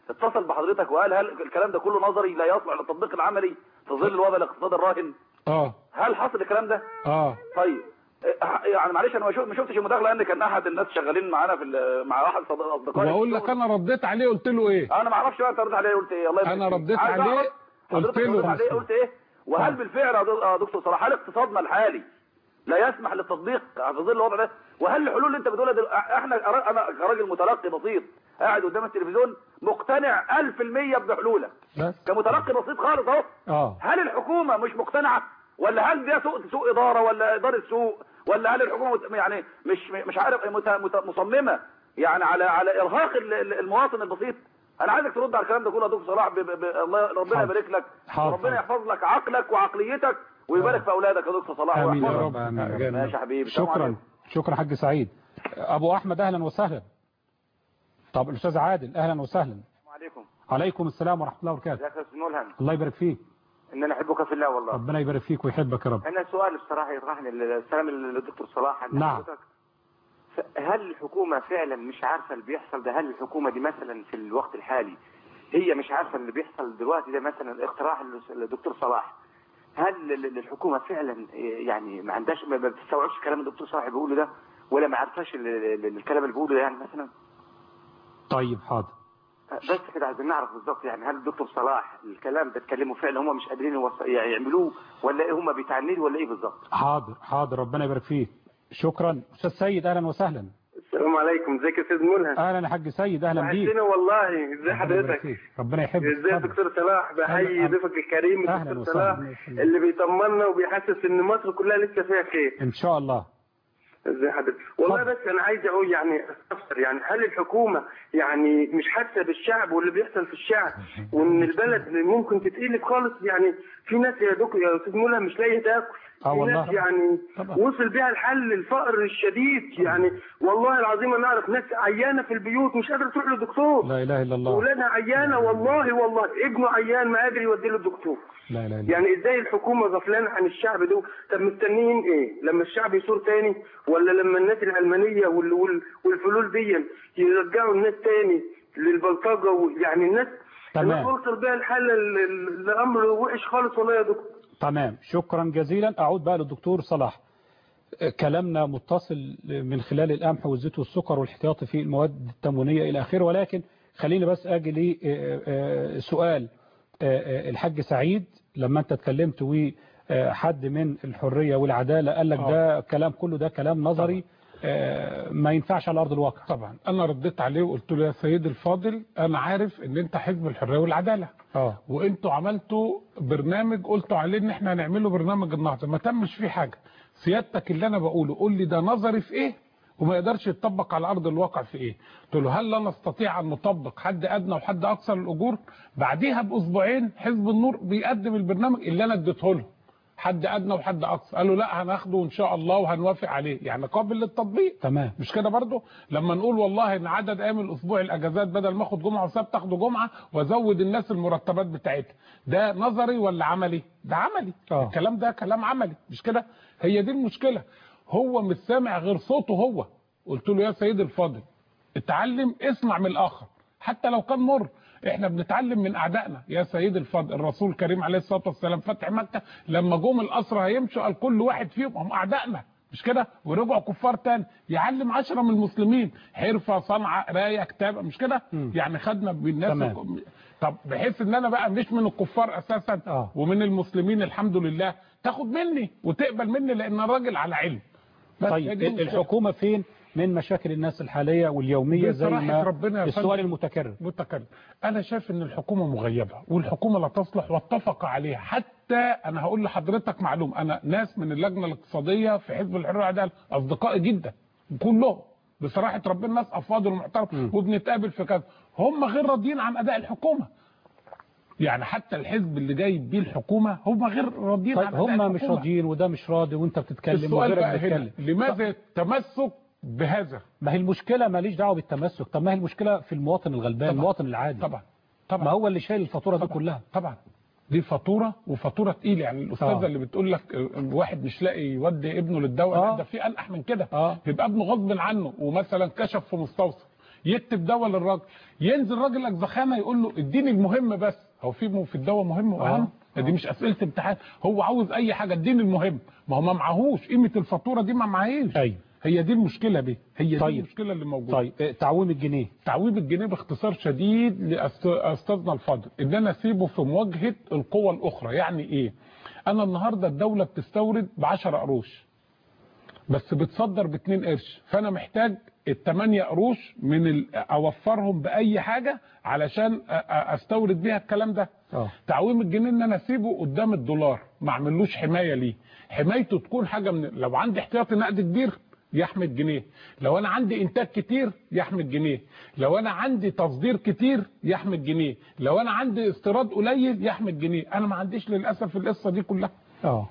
اتصل بحضرتك وقال هل الكلام ده كله نظري لا يصلح للتطبيق العملي في ظل الوضع الاقتصادي الراهن؟ اه هل حصل الكلام ده؟ اه طيب يعني معلش انا ما شفتش المداخله لان كان احد الناس شغالين معانا في مع واحد اصدقائي. واقول لك انا رديت عليه قلت له ايه؟ انا ما اعرفش بقى انت رديت عليه قلت ايه. الله يبارك انا رديت عليه قلت له عليه قلت ايه؟ وهل بالفعل يا دكتور صلاح هل اقتصادنا الحالي لا يسمح للتطبيق في ظل الوضع ده؟ وهل الحلول اللي انت بتقولها دل... احنا انا كراجل متلقي بسيط قاعد قدام التلفزيون مقتنع ألف في المية بحلوله كمتلقي بسيط خالص اهو. اه هل الحكومه مش مقتنعه ولا هل ده سوء سوء اداره ولا اداره سوء ولا هل الحكومه يعني مش مش عارف مصممه يعني على على ارهاق المواطن البسيط؟ انا عايزك ترد على الكلام ده كله يا دكتور صلاح. ب... ب... الله ربنا يبارك لك وربنا يحفظ لك عقلك وعقليتك ويبارك في اولادك يا دكتور صلاح. امين يا رب. ماشي يا حبيبي. شكرا شكرا حاج سعيد. ابو احمد اهلا وسهلا. طب الاستاذ عادل اهلا وسهلا. السلام عليكم. عليكم السلام ورحمه الله وبركاته. ازيك يا استاذ ملهم؟ الله يبارك فيك. ان انا احبك في الله والله. ربنا يبارك فيك ويحبك يا رب. انا سؤال بصراحه يطرحني السلام للدكتور صلاح. نعم. هل الحكومه فعلا مش عارفه اللي بيحصل ده؟ هل الحكومه دي مثلا في الوقت الحالي هي مش عارفه اللي بيحصل دلوقتي ده مثلا اقتراح الدكتور صلاح؟ هل الحكومه فعلا يعني ما عندهاش ما بتستوعبش كلام الدكتور صلاح بيقوله ده ولا ما عارفاش الكلام اللي بيقوله ده يعني مثلا؟ طيب حاضر. بس كده عايزين نعرف بالظبط يعني هل الدكتور صلاح الكلام ده اتكلموا فعلا هم مش قادرين يعملوه ولا ايه؟ هم بيتعنيدوا ولا ايه بالظبط؟ حاضر حاضر ربنا يبارك فيك. شكرا. استاذ سيد اهلا وسهلا. السلام عليكم. ازيك يا استاذ ملهم؟ اهلا يا حاج سيد اهلا بيك. وحشتنا والله. ازي حضرتك؟ ربنا يحبك. ازاي يا دكتور صلاح؟ بحيي ضيفك الكريم الدكتور صلاح اللي بيطمنا وبيحسس ان مصر كلها لسه فيها خير ان شاء الله. ازي حضرتك؟ والله بس انا عايز اقول يعني استفسر يعني هل الحكومه يعني مش حاسه بالشعب واللي بيحصل في الشعب وان البلد ممكن تتقلب خالص؟ يعني في ناس يا دكتور يا استاذ ملهم مش لاقيه تاكل. اه والله. ناس يعني طبعا. وصل بيها الحل الفقر الشديد يعني والله العظيم انا اعرف ناس عيانه في البيوت مش قادره تروح للدكتور. لا اله الا الله. اولادها عيانه والله والله ابنه عيان ما قادر يوديه للدكتور. لا لا لا. يعني ازاي الحكومه غفلانه عن الشعب ده؟ طب مستنيين ايه؟ لما الشعب يثور تاني ولا لما الناس العلمانيه وال... وال... والفلول دي يرجعوا الناس تاني للبلطجه؟ يعني الناس تمام وصل بيها الحل الامر وحش خالص والله يا دكتور. تمام شكرا جزيلا. اعود بقى للدكتور صلاح. كلامنا متصل من خلال القمح والزيت والسكر والاحتياطي في المواد التموينيه الى اخره، ولكن خليني بس اجي لي سؤال الحاج سعيد. لما انت اتكلمت وحد من الحريه والعداله قال لك ده كلام كله ده كلام نظري ما ينفعش على ارض الواقع. طبعا انا رديت عليه وقلت له يا سيدي الفاضل انا عارف ان انت حزب الحريه والعداله اه وانتوا عملتوا برنامج قلتوا عليه ان احنا هنعمله برنامج النهضه ما تمش فيه حاجه. سيادتك اللي انا بقوله قول لي ده نظري في ايه وما يقدرش يتطبق على ارض الواقع في ايه؟ قلت له هل لا نستطيع ان نطبق حد ادنى وحد اقصى للاجور؟ بعديها باسبوعين حزب النور بيقدم البرنامج اللي انا اديته له حد ادنى وحد اقصى. قالوا لا هناخده ان شاء الله وهنوافق عليه، يعني قابل للتطبيق. تمام. مش كده برضه؟ لما نقول والله ان عدد ايام الاسبوع الاجازات بدل ما اخد جمعه وسبت تاخده جمعه وازود الناس المرتبات بتاعتها، ده نظري ولا عملي؟ ده عملي. أوه. الكلام ده كلام عملي مش كده؟ هي دي المشكله. هو مش سامع غير صوته هو. قلت له يا سيدي الفاضل اتعلم اسمع من الاخر حتى لو كان مر. احنا بنتعلم من اعدائنا يا سيدي الفاضل. الرسول الكريم عليه الصلاه والسلام فتح مكه لما جم الاسرى هيمشوا قال كل واحد فيهم هم اعدائنا مش كده؟ ورجعوا كفار تاني. يعلم عشرة من المسلمين حرفه صنعه قرايه كتابه مش كده؟ يعني خدنا بالناس. طب بحيث ان انا بقى مش من الكفار اساسا آه. ومن المسلمين الحمد لله تاخد مني وتقبل مني لان الراجل على علم. طيب الحكومه فين من مشاكل الناس الحاليه واليوميه زي ما السؤال المتكرر متكرر؟ انا شايف ان الحكومه مغيبه والحكومه لا تصلح واتفق عليها. حتى انا هقول لحضرتك معلوم، انا ناس من اللجنه الاقتصاديه في حزب الحريه والعداله اصدقائي جدا كلهم بصراحه ربنا ناس افاضل ومحترم وبنتقابل في كذا، هم غير راضيين عن اداء الحكومه. يعني حتى الحزب اللي جايب بيه الحكومه هم غير راضيين طيب عن اداء هم مش راضيين وده مش راضي وانت بتتكلم وغيرك بيتكلم. لماذا التمسك بهذا؟ ما هي المشكله ماليش دعوه بالتمسك. طب ما هي المشكله في المواطن الغلبان المواطن العادي. طبعا طبعا ما هو اللي شايل الفاتوره دي كلها. طبعا دي فاتوره وفاتوره تقيله. يعني الاستاذه آه. اللي بتقول لك واحد مش لاقي يودي ابنه للدواء آه. ده في انقح من كده. آه. يبقى ابنه غصب عنه ومثلا كشف في مستوصف يكتب دواء للراجل، ينزل راجل اجزخانه يقول له اديني المهم بس. هو في في الدواء مهم واهم؟ دي مش اسئله امتحان، هو عاوز اي حاجه اديني المهم، ما هو ما معهوش قيمه الفاتوره دي، ما معهيش. ايوه هي دي المشكله دي، هي طيب. دي المشكله اللي موجوده. طيب تعويم الجنيه. تعويم الجنيه باختصار شديد لاستاذنا الفاضل ان انا اسيبه في مواجهه القوى الاخرى. يعني ايه؟ انا النهارده الدوله بتستورد ب عشرة قروش بس بتصدر ب اتنين قرش، فانا محتاج التمانية قروش من ال... اوفرهم باي حاجه علشان استورد بيها الكلام ده. أوه. تعويم الجنيه ان انا اسيبه قدام الدولار، ما اعملوش حمايه ليه. حمايته تكون حاجه من لو عندي احتياطي نقد كبير يحمي الجنيه، لو انا عندي انتاج كتير يحمي الجنيه، لو انا عندي تصدير كتير يحمي الجنيه، لو انا عندي استيراد قليل يحمي الجنيه. انا ما عنديش للاسف القصه دي كلها. اه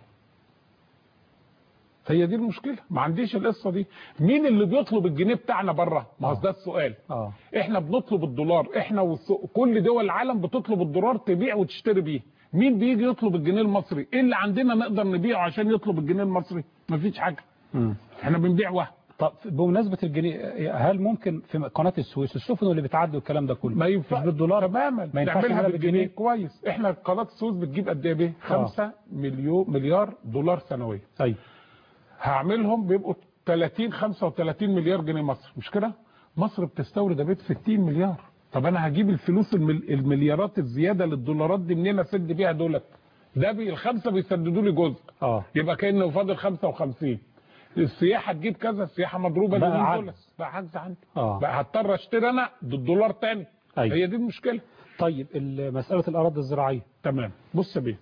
هي دي المشكله، ما عنديش القصه دي. مين اللي بيطلب الجنيه بتاعنا بره؟ ما هو ده السؤال. اه احنا بنطلب الدولار، احنا والسوق. كل دول العالم بتطلب الدولار تبيع وتشتري بيه. مين بيجي يطلب الجنيه المصري؟ ايه اللي عندنا نقدر نبيعه عشان يطلب الجنيه المصري؟ مفيش حاجه. امم احنا بنبيع وهم. طب بمناسبه الجنيه، هل ممكن في قناه السويس السفن اللي بتعدي والكلام ده كله ما ينفعش بالدولار تماما، ما ينفعش نعملها بالجنيه؟ بالجنيه؟ كويس. احنا قناه السويس بتجيب قد ايه بيه؟ خمسة مليون مليار دولار سنويا. ايوه هعملهم بيبقوا تلاتين خمسة وتلاتين مليار جنيه مصر، مش كده؟ مصر بتستورد يا بيت ستين مليار. طب انا هجيب الفلوس المل... المليارات الزياده للدولارات دي منين اسد بيها دولت؟ ده بي الخمسه بيسددوا لي جزء. اه يبقى كانه فاضل خمسة وخمسين. السياحه تجيب كذا، السياحه مضروبه بقى اليومين عجز. دول، بقى عجز عندي. اه بقى هضطر اشتري انا بالدولار تاني. أيوة. هي دي المشكله. طيب مساله الاراضي الزراعيه. تمام. بص بيه،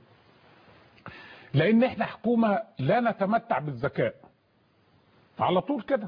لان احنا حكومه لا نتمتع بالذكاء على طول كده.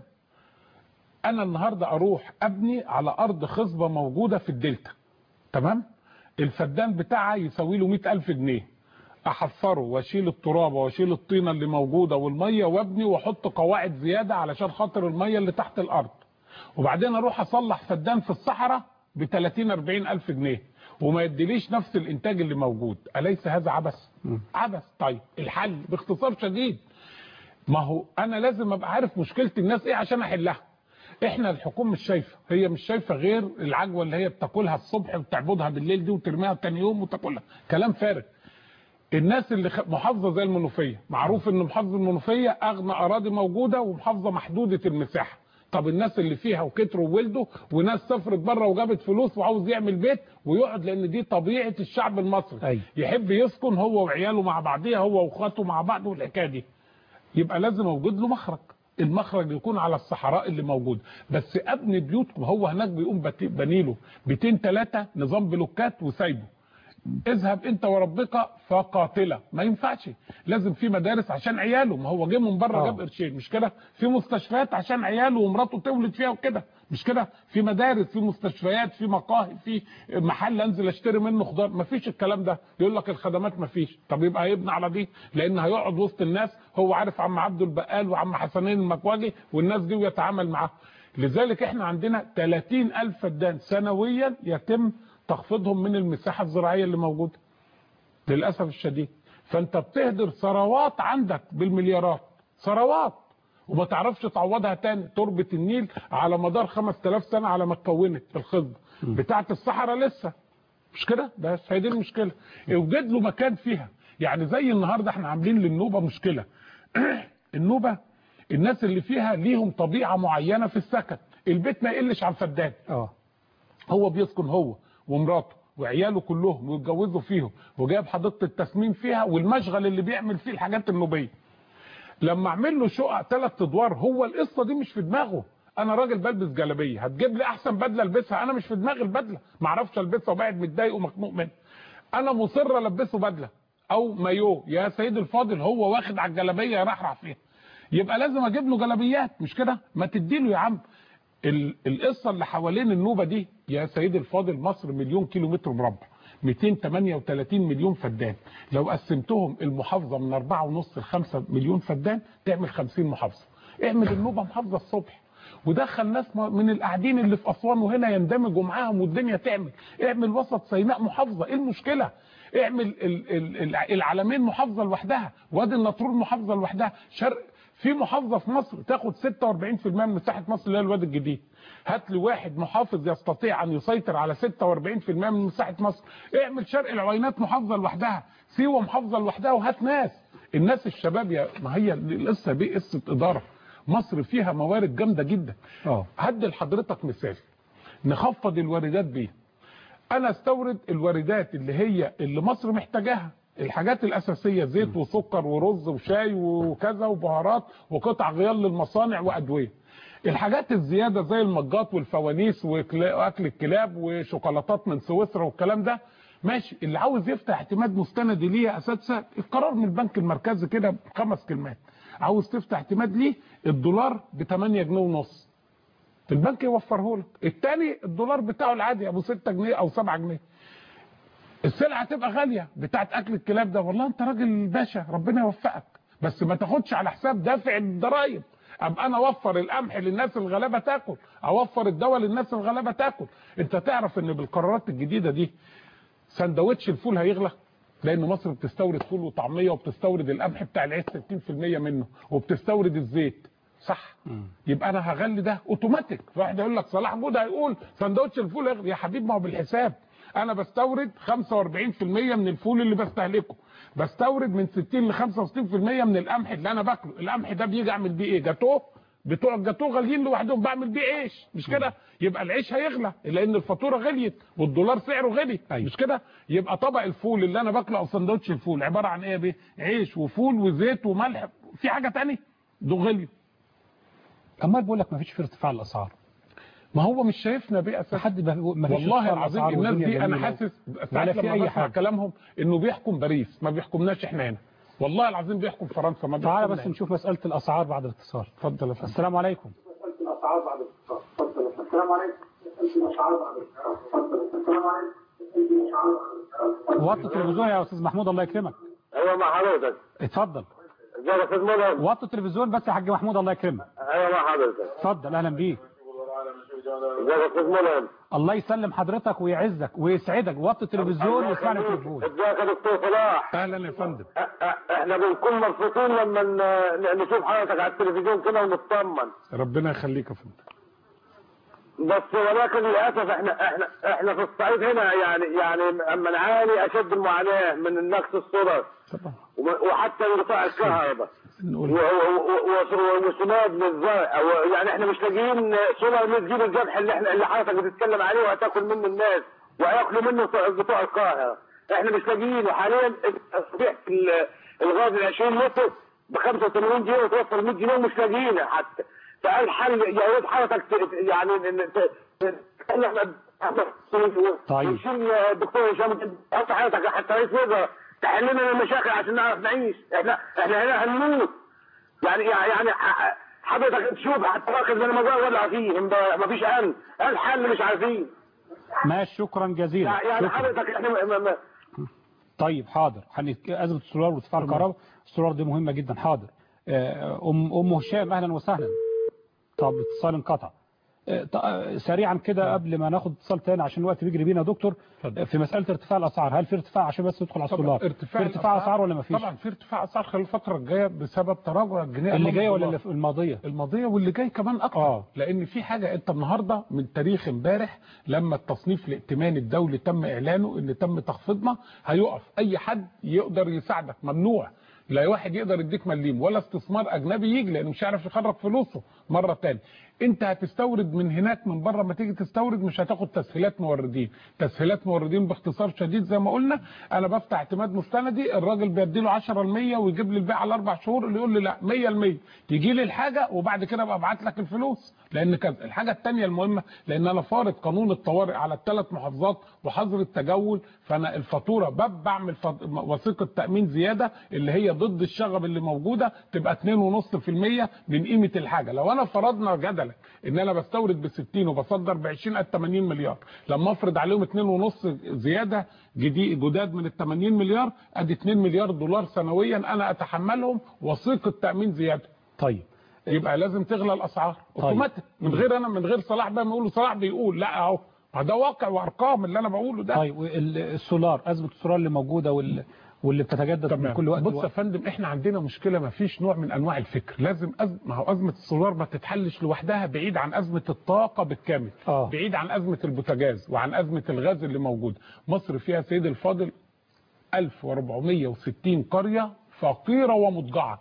انا النهارده اروح ابني على ارض خصبه موجوده في الدلتا، تمام؟ الفدان بتاعها يساوي له مئة ألف جنيه، احفره واشيل الترابه واشيل الطينه اللي موجوده والميه وابني واحط قواعد زياده علشان خاطر الميه اللي تحت الارض، وبعدين اروح اصلح فدان في الصحراء ب تلاتين أربعين ألف جنيه وما يديليش نفس الانتاج اللي موجود. اليس هذا عبث؟ عبث. طيب الحل باختصار شديد، ما هو انا لازم ابقى عارف مشكله الناس ايه عشان احلها. احنا الحكومه مش شايفه، هي مش شايفه غير العجوه اللي هي بتاكلها الصبح وتعبدها بالليل دي وترميها تاني يوم وتاكلها، كلام فارغ. الناس اللي محافظه زي المنوفيه، معروف ان محافظه المنوفيه اغنى اراضي موجوده ومحافظه محدوده المساحه. طب الناس اللي فيها وكتروا وولدوا وناس سافرت بره وجابت فلوس وعاوز يعمل بيت ويقعد، لان دي طبيعه الشعب المصري. أيوة. يحب يسكن هو وعياله مع بعضيها، هو واخواته مع بعض والحكايه دي. يبقى لازم اوجد له مخرج، المخرج يكون على الصحراء اللي موجود. بس ابني بيوت، هو هناك بيقوم بنيله بيتين ثلاثه نظام بلوكات وسايبه. اذهب انت وربك فقاتله، ما ينفعش. لازم في مدارس عشان عياله، ما هو جه من بره جاب قرشين، مش كده؟ في مستشفيات عشان عياله ومراته تولد فيها وكده، مش كده؟ في مدارس، في مستشفيات، في مقاهي، في محل انزل اشتري منه خضار، ما فيش الكلام ده. يقول لك الخدمات ما فيش. طب يبقى هيبني على دي، لان هيقعد وسط الناس، هو عارف عم عبده البقال وعم حسنين المكواجي والناس دي ويتعامل معاهم. لذلك احنا عندنا تلاتين ألف فدان سنويا يتم تخفيضهم من المساحه الزراعيه اللي موجوده للاسف الشديد. فانت بتهدر ثروات عندك بالمليارات، ثروات، وما تعرفش تعوضها تاني. تربه النيل على مدار خمس تلاف سنه على ما اتكونت الخصبه بتاعه الصحراء لسه، مش كده؟ بس هي دي المشكله. اوجد له مكان فيها. يعني زي النهارده احنا عاملين للنوبه مشكله. النوبه الناس اللي فيها ليهم طبيعه معينه في السكن، البيت ما يقلش عن فدان. اه هو بيسكن هو ومراته وعياله كلهم ويتجوزوا فيهم وجايب حديقه التسمين فيها والمشغل اللي بيعمل فيه الحاجات النوبيه. لما اعمل له شقق ثلاث ادوار، هو القصه دي مش في دماغه. انا راجل بلبس جلابيه، هتجيب لي احسن بدله البسها، انا مش في دماغي البدله، ما اعرفش البسها وبقعد متضايق ومخنوق منها. انا مصر البسه بدله او مايو، يا سيدي الفاضل هو واخد على الجلابيه يرحرح فيها. يبقى لازم اجيب له جلابيات، مش كده؟ ما تديله يا عم. القصه اللي حوالين النوبه دي يا سيدي الفاضل، مصر مليون كيلو متر مربع، مئتين وثمانية وثلاثين مليون فدان. لو قسمتهم المحافظه من أربعة ونص ل خمسة مليون فدان تعمل خمسين محافظه. اعمل النوبه محافظه الصبح ودخل ناس من القاعدين اللي في اسوان وهنا يندمجوا معاهم والدنيا تعمل. اعمل وسط سيناء محافظه، ايه المشكله؟ اعمل العلمين محافظه لوحدها، وادي النطرون محافظه لوحدها، شرق في محافظه في مصر تاخد ستة وأربعين في المية من مساحه مصر اللي هي الوادي الجديد. هات لي واحد محافظ يستطيع ان يسيطر على ستة وأربعين في المية من مساحه مصر. اعمل شرق العوينات محافظه لوحدها، سيوه محافظه لوحدها، وهات ناس الناس الشباب. يا ما هي القصه دي قصه اداره. مصر فيها موارد جامده جدا. اه هدي لحضرتك مثال نخفض الواردات بيه. انا استورد الواردات اللي هي اللي مصر محتاجاها، الحاجات الاساسيه زيت وسكر ورز وشاي وكذا وبهارات وقطع غيار للمصانع وادويه. الحاجات الزياده زي المجات والفوانيس واكل الكلاب وشوكولاتات من سويسرا والكلام ده ماشي. اللي عاوز يفتح اعتماد مستند ليه يا اساتذه القرار من البنك المركزي كده بخمس كلمات. عاوز تفتح اعتماد ليه الدولار ب تمانية جنيه ونص، البنك يوفره لك. الثاني الدولار بتاعه العادي ابو ستة جنيه او سبعة جنيه. السلعه هتبقى غاليه بتاعت اكل الكلاب ده، والله انت راجل باشا ربنا يوفقك، بس ما تاخدش على حساب دافع الضرايب. ابقى انا اوفر القمح للناس الغلابه تاكل، اوفر الدواء للناس الغلابه تاكل. انت تعرف ان بالقرارات الجديده دي سندوتش الفول هيغلى، لان مصر بتستورد فول وطعميه وبتستورد القمح بتاع العيش ستين في المية منه وبتستورد الزيت صح. مم. يبقى انا هغلي ده اوتوماتيك. واحد يقول لك صلاح جوده هيقول سندوتش الفول هيغلى. يا حبيبي ما هو بالحساب. انا بستورد خمسة وأربعين في المية من الفول اللي بستهلكه، بستورد من ستين ل خمسة وستين في المية من القمح اللي انا باكله. القمح ده بيجي اعمل بيه ايه؟ جاتوه. بتوع الجاتوه غاليين لوحدهم، بعمل بيه عيش مش كده؟ يبقى العيش هيغلى لان الفاتوره غليت والدولار سعره غلي. أيوة. مش كده؟ يبقى طبق الفول اللي انا باكله او سندوتش الفول عباره عن ايه بيه؟ عيش وفول وزيت وملح. في حاجه ثانيه؟ ده غلي. امال بقول لك ما فيش في ارتفاع الاسعار. ما هو مش شايفنا بيه اساسا. حد ما فيش والله العظيم الناس دي انا حاسس ساعات لما بسمع كلامهم انه بيحكم باريس، ما بيحكمناش احنا هنا. والله العظيم بيحكم فرنسا ما بيحكمنا. تعالى بس نشوف مساله الاسعار بعد الاتصال. اتفضل يا فندم. السلام عليكم. مساله الاسعار بعد الاتصال. اتفضل. السلام عليكم. مساله الاسعار بعد الاتصال. اتفضل. السلام عليكم. وطي التلفزيون يا استاذ محمود الله يكرمك. ايوه مع حضرتك. اتفضل. ازيك يا استاذ منى؟ وطي التلفزيون بس يا حاج محمود الله يكرمك. ايوه مع حضرتك. اتفضل اهلا بيك. ازيك يا استاذ منى؟ الله يسلم حضرتك ويعزك ويسعدك. وطي التلفزيون واسمعني التليفون. ازيك يا دكتور صلاح؟ اهلا يا فندم. احنا بنكون مبسوطين لما نشوف حضرتك على التلفزيون كده ونطمن. ربنا يخليك يا فندم. بس ولكن للاسف احنا احنا احنا في الصعيد هنا يعني يعني اما نعاني اشد المعاناه من النقص الصدر وحتى انقطاع الكهرباء وسماد للزرع. يعني احنا مش لاقيين سولر نجيب الذبح اللي احنا اللي حضرتك بتتكلم عليه وهتاكل منه الناس وهياكلوا منه بتوع القاهره. احنا مش لاقيين. وحاليا تصبيح الغاز ال عشرين لتر ب خمسة وثمانين جنيه وتوصل مية جنيه ومش لاقيينها حتى. فقال حل يا ريت حضرتك يعني طيب نشيل الدكتور هشام حط حضرتك حتى رئيس وزراء تحل لنا المشاكل عشان نعرف نعيش. احنا احنا هنا هنموت. يعني يعني حضرتك تشوف حتى راكز من المزار ولا فيه مفيش امن. الحل مش عارفين. ماشي شكرا جزيلا. يعني حضرتك احنا ما طيب حاضر. ازمه السولار وارتفاع الكهرباء. السولار دي مهمه جدا. حاضر. ام ام هشام اهلا وسهلا. طب اتصال انقطع. سريعا كده قبل ما ناخد اتصال تاني عشان الوقت بيجري بينا يا دكتور. في مساله ارتفاع الاسعار هل في ارتفاع عشان بس ندخل على السولار؟ ارتفاع في ارتفاع اسعار ولا ما فيش؟ طبعا في ارتفاع اسعار خلال الفتره الجايه بسبب تراجع الجنيه اللي جايه ولا الماضيه؟ الماضيه واللي جاي كمان اكتر. آه. لان في حاجه انت النهارده من تاريخ امبارح لما التصنيف الائتماني الدولي تم اعلانه ان تم تخفيضنا هيقف. اي حد يقدر يساعدك ممنوع. لا واحد يقدر يديك مليم ولا استثمار اجنبي يجي لانه مش عارف يخرج فلوسه مره ثانيه. انت هتستورد من هناك من بره. ما تيجي تستورد مش هتاخد تسهيلات موردين. تسهيلات موردين باختصار شديد زي ما قلنا انا بفتح اعتماد مستندي الراجل بيدي له عشرة بالمية ويجيب لي البيع على اربع شهور اللي يقول لي لا مية بالمية تيجي لي الحاجه وبعد كده ابقى ابعت لك الفلوس لان كذا. الحاجه الثانيه المهمه لان انا فارض قانون الطوارئ على الثلاث محافظات وحظر التجول. فانا الفاتوره بعمل وثيقه تامين زياده اللي هي ضد الشغب اللي موجوده تبقى اتنين ونص في المية من قيمه الحاجه. لو انا فرضنا جدلا ان انا بستورد ب ستين وبصدر ب عشرين قد تمانين مليار لما افرض عليهم اتنين ونص زياده جداد من ال تمانين مليار ادي اتنين مليار دولار سنويا انا اتحملهم وثيقه تامين زياده. طيب يبقى لازم تغلى الاسعار طيب. اوتوماتيك من غير انا من غير صلاح بقى ما يقولوا صلاح بيقول لا اهو ده واقع وارقام اللي انا بقوله ده. طيب السولار ازمه السولار اللي موجوده وال واللي بتتجدد من كل وقت. بص يا فندم، احنا عندنا مشكله، ما فيش نوع من انواع الفكر. لازم أز... ما هو ازمه السولار ما تتحلش لوحدها بعيد عن ازمه الطاقه بالكامل. آه. بعيد عن ازمه البوتاجاز وعن ازمه الغاز اللي موجوده. مصر فيها سيد الفاضل ألف وأربعمية وستين قريه فقيره ومضجعه.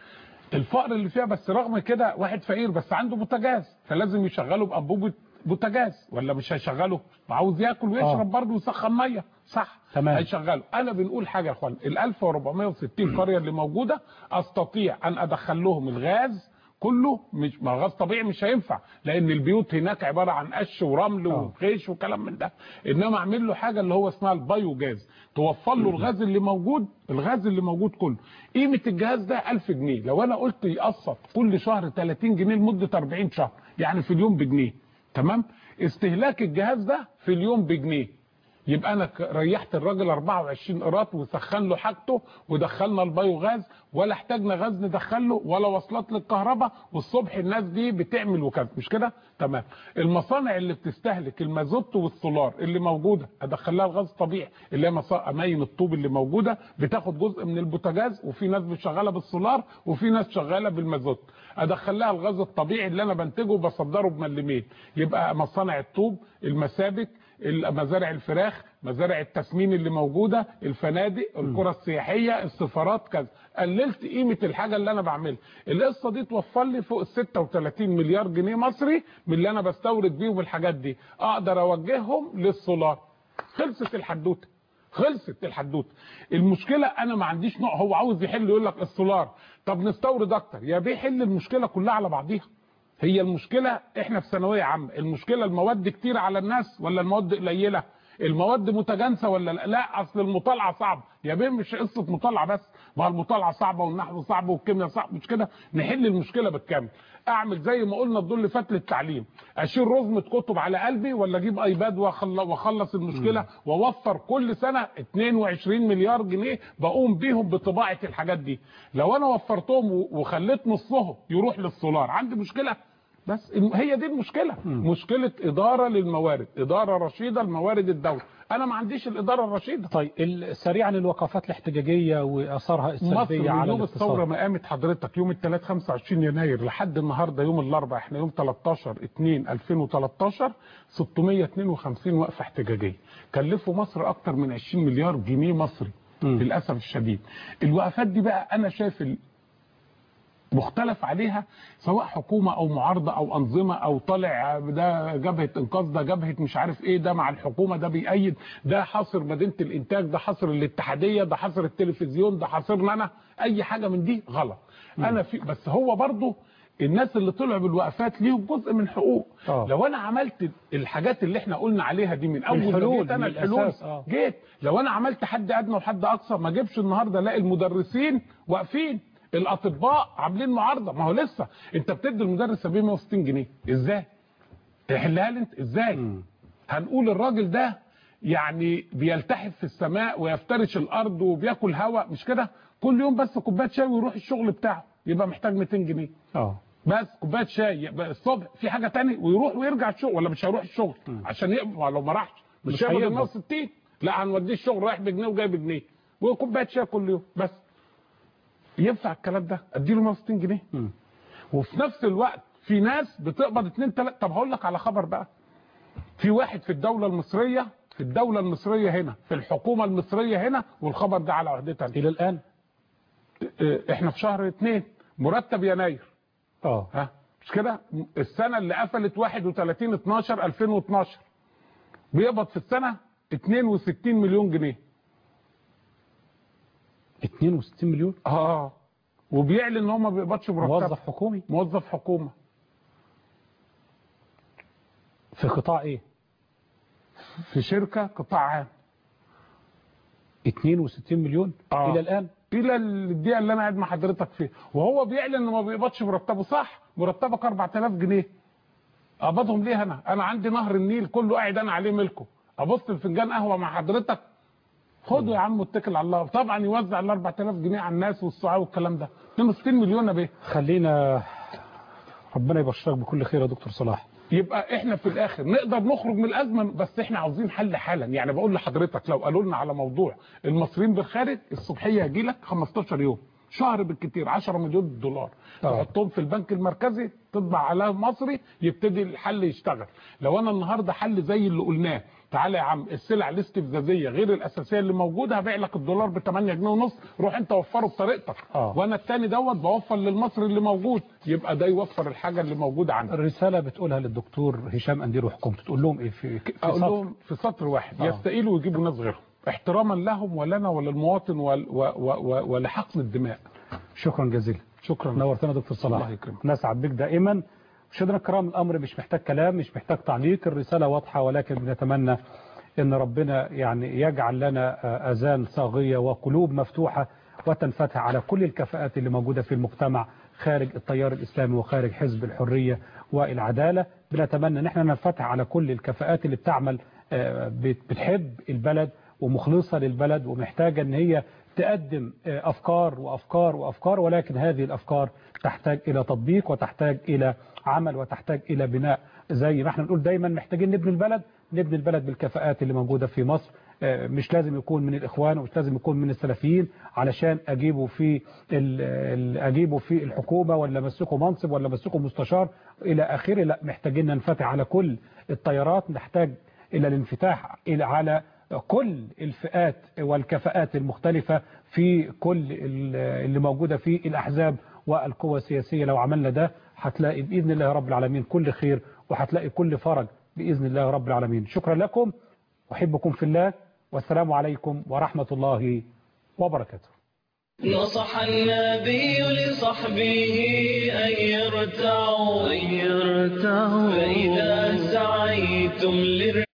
الفقر اللي فيها بس رغم كده واحد فقير بس عنده بوتاجاز، فلازم يشغله بانبوبه بوتاجاز، ولا مش هيشغله؟ عاوز ياكل ويشرب آه. برضه ويسخن ميه، صح؟ تمام. هيشغله. انا بنقول حاجه يا اخوان، ال ألف وأربعمية وستين قريه اللي موجوده استطيع ان ادخل لهم الغاز كله. مش ما غاز طبيعي مش هينفع، لان البيوت هناك عباره عن قش ورمل وخيش وكلام من ده. انما اعمل له حاجه اللي هو اسمها البايو جاز، توفر له الغاز اللي موجود، الغاز اللي موجود كله. قيمه الجهاز ده ألف جنيه، لو انا قلت يقسط كل شهر ثلاثين جنيه لمده أربعين شهر، يعني في اليوم بجنيه، تمام؟ استهلاك الجهاز ده في اليوم بجنيه، يبقى انا ريحت الراجل أربعة وعشرين قراط وسخن له حاجته ودخلنا البايو غاز، ولا احتاجنا غاز ندخله ولا وصلات للكهرباء، والصبح الناس دي بتعمل وكذا، مش كده؟ تمام. المصانع اللي بتستهلك المازوت والسولار اللي موجوده ادخل لها الغاز الطبيعي، اللي هي اماين الطوب اللي موجوده بتاخد جزء من البوتاجاز، وفي ناس شغاله بالسولار وفي ناس شغاله بالمازوت، ادخل لها الغاز الطبيعي اللي انا بنتجه وبصدره بملمين. يبقى مصانع الطوب، المسابك، مزارع الفراخ، مزارع التسمين اللي موجوده، الفنادق، القرى السياحيه، السفارات، كذا. قللت قيمه الحاجه اللي انا بعملها. القصه دي توفر لي فوق ال ستة وثلاثين مليار جنيه مصري من اللي انا بستورد بيهم الحاجات دي، اقدر اوجههم للسولار. خلصت الحدوته، خلصت الحدوته. المشكله انا ما عنديش نوع، هو عاوز يحل يقول لك السولار، طب نستورد اكتر، يا بيه حل المشكله كلها على بعضيها. هي المشكله احنا في ثانويه عامه، المشكله المواد كتير على الناس ولا المواد قليله؟ المواد متجانسه ولا لا؟ لا، اصل المطالعه صعبه يا بيه، مش قصه مطالعه بس، ما المطالعه صعبه والنحو صعب والكيمياء صعب، مش كده؟ نحل المشكله بالكامل. اعمل زي ما قلنا الدور اللي فات للتعليم، اشيل رزمه كتب على قلبي ولا اجيب ايباد واخلص المشكله واوفر كل سنه اتنين وعشرين مليار جنيه بقوم بيهم بطباعه الحاجات دي. لو انا وفرتهم وخليت نصهم يروح للسولار عندي مشكله؟ بس هي دي المشكله. م. مشكله اداره للموارد، اداره رشيده لموارد الدوله. انا ما عنديش الاداره الرشيده. طيب سريعا الوقفات الاحتجاجيه واثارها السلبيه على يوم الثوره ما قامت حضرتك يوم الثلاث خمسة وعشرين يناير لحد النهارده يوم الاربعاء، احنا يوم تلتاشر اتنين ألفين وتلتاشر، ستمية اتنين وخمسين وقفه احتجاجيه كلفوا مصر اكتر من عشرين مليار جنيه مصري. م. للاسف الشديد. الوقفات دي بقى انا شايف مختلف عليها، سواء حكومه او معارضه او انظمه او طالع ده جبهه انقاذ، ده جبهه مش عارف ايه، ده مع الحكومه، ده بيأيد، ده حاصر مدينه الانتاج، ده حاصر الاتحاديه، ده حاصر التلفزيون، ده حاصرنا انا. اي حاجه من دي غلط. م. انا في بس هو برضه الناس اللي طلعوا بالوقفات ليهم جزء من حقوق. أوه. لو انا عملت الحاجات اللي احنا قلنا عليها دي من اول ما جيت انا الحلول جيت، لو انا عملت حد ادنى وحد اقصى ما جيبش النهارده الاقي المدرسين واقفين، الاطباء عاملين معارضه. ما هو لسه انت بتدي المدرس سبعمية وستين جنيه، ازاي؟ تحلها لي انت ازاي؟ م. هنقول الراجل ده يعني بيلتحف في السماء ويفترش الارض وبياكل هواء، مش كده؟ كل يوم بس كوبايه شاي ويروح الشغل بتاعه، يبقى محتاج ميتين جنيه. اه بس كوبايه شاي، يبقى الصبح في حاجه ثانيه ويروح ويرجع الشغل، ولا مش هيروح الشغل؟ م. عشان يقبض. لو ما راحش مش هيقبض مية وستين، لا هنوديه الشغل رايح بجنيه وجاي بجنيه وكوبايه شاي كل يوم بس. ينفع الكلام ده؟ اديله مية وستين جنيه. م. وفي نفس الوقت في ناس بتقبض اتنين تلاتة. طب هقول لك على خبر بقى، في واحد في الدوله المصريه، في الدوله المصريه هنا، في الحكومه المصريه هنا، والخبر ده على عهدتها الى الان. احنا في شهر اتنين، مرتب يناير. اه ها مش كده؟ السنه اللي قفلت واحد وتلاتين اتناشر ألفين واتناشر بيقبض في السنه اتنين وستين مليون جنيه. اتنين وستين مليون؟ اه وبيعلن ان هو ما بيقبضش مرتب. موظف حكومي؟ موظف حكومه. في قطاع ايه؟ في شركه قطاع عام. اتنين وستين مليون آه. الى الان؟ الى الدقيقه اللي انا قاعد مع حضرتك فيها، وهو بيعلن انه ما بيقبضش مرتبه. صح، مرتبك أربعة آلاف جنيه. اقبضهم ليه انا؟ انا عندي نهر النيل كله قاعد انا عليه ملكه، ابص لفنجان قهوه مع حضرتك؟ خده يا عم واتكل على الله. طبعا يوزع ال أربعة آلاف جنيه على الناس والسعاه والكلام ده. اتنين وستين مليون يا بيه. خلينا ربنا يبشرك بكل خير يا دكتور صلاح. يبقى احنا في الاخر نقدر نخرج من الازمه، بس احنا عاوزين حل حالا. يعني بقول لحضرتك لو قالوا لنا على موضوع المصريين بالخارج، الصبحيه هيجي لك خمستاشر يوم، شهر بالكتير، عشرة مليون دولار تحطهم في البنك المركزي، تطبع عليها مصري، يبتدي الحل يشتغل. لو انا النهارده حل زي اللي قلناه، تعالى يا عم السلع الاستفزازيه غير الاساسيه اللي موجوده هبيع لك الدولار ب تمانية جنيه ونص، روح انت وفره بطريقتك. أوه. وانا الثاني دوت بوفر للمصري اللي موجود، يبقى ده يوفر الحاجه اللي موجوده عندنا. الرساله بتقولها للدكتور هشام قنديل وحكومته، تقول لهم ايه في, في اقول سطر؟ لهم في سطر واحد، أوه. يستقيلوا ويجيبوا ناس غيرهم احتراما لهم ولنا وللمواطن ولحقن الدماء. شكرا جزيلا. شكرا، نورتنا دكتور صلاح. الله يكرمك. نسعد بك دائما. مشاهدينا الكرام، الامر مش محتاج كلام، مش محتاج تعليق، الرساله واضحه، ولكن بنتمنى ان ربنا يعني يجعل لنا اذان صاغيه وقلوب مفتوحه وتنفتح على كل الكفاءات اللي موجوده في المجتمع خارج التيار الاسلامي وخارج حزب الحريه والعداله. بنتمنى ان احنا ننفتح على كل الكفاءات اللي بتعمل بتحب البلد ومخلصه للبلد ومحتاجه ان هي تقدم أفكار وأفكار وأفكار، ولكن هذه الأفكار تحتاج إلى تطبيق وتحتاج إلى عمل وتحتاج إلى بناء. زي ما احنا بنقول دايما محتاجين نبني البلد، نبني البلد بالكفاءات اللي موجودة في مصر. مش لازم يكون من الإخوان ومش لازم يكون من السلفيين علشان أجيبه في أجيبه في الحكومة ولا مسكه منصب ولا مسكه مستشار إلى آخره. لا، محتاجين ننفتح على كل التيارات، نحتاج إلى الانفتاح إلى على كل الفئات والكفاءات المختلفة في كل اللي موجودة في الأحزاب والقوى السياسية. لو عملنا ده هتلاقي بإذن الله رب العالمين كل خير، وهتلاقي كل فرج بإذن الله رب العالمين. شكرا لكم، أحبكم في الله، والسلام عليكم ورحمة الله وبركاته. نصح النبي لصحبه أن يرتعوا فإذا سعيتم للرجال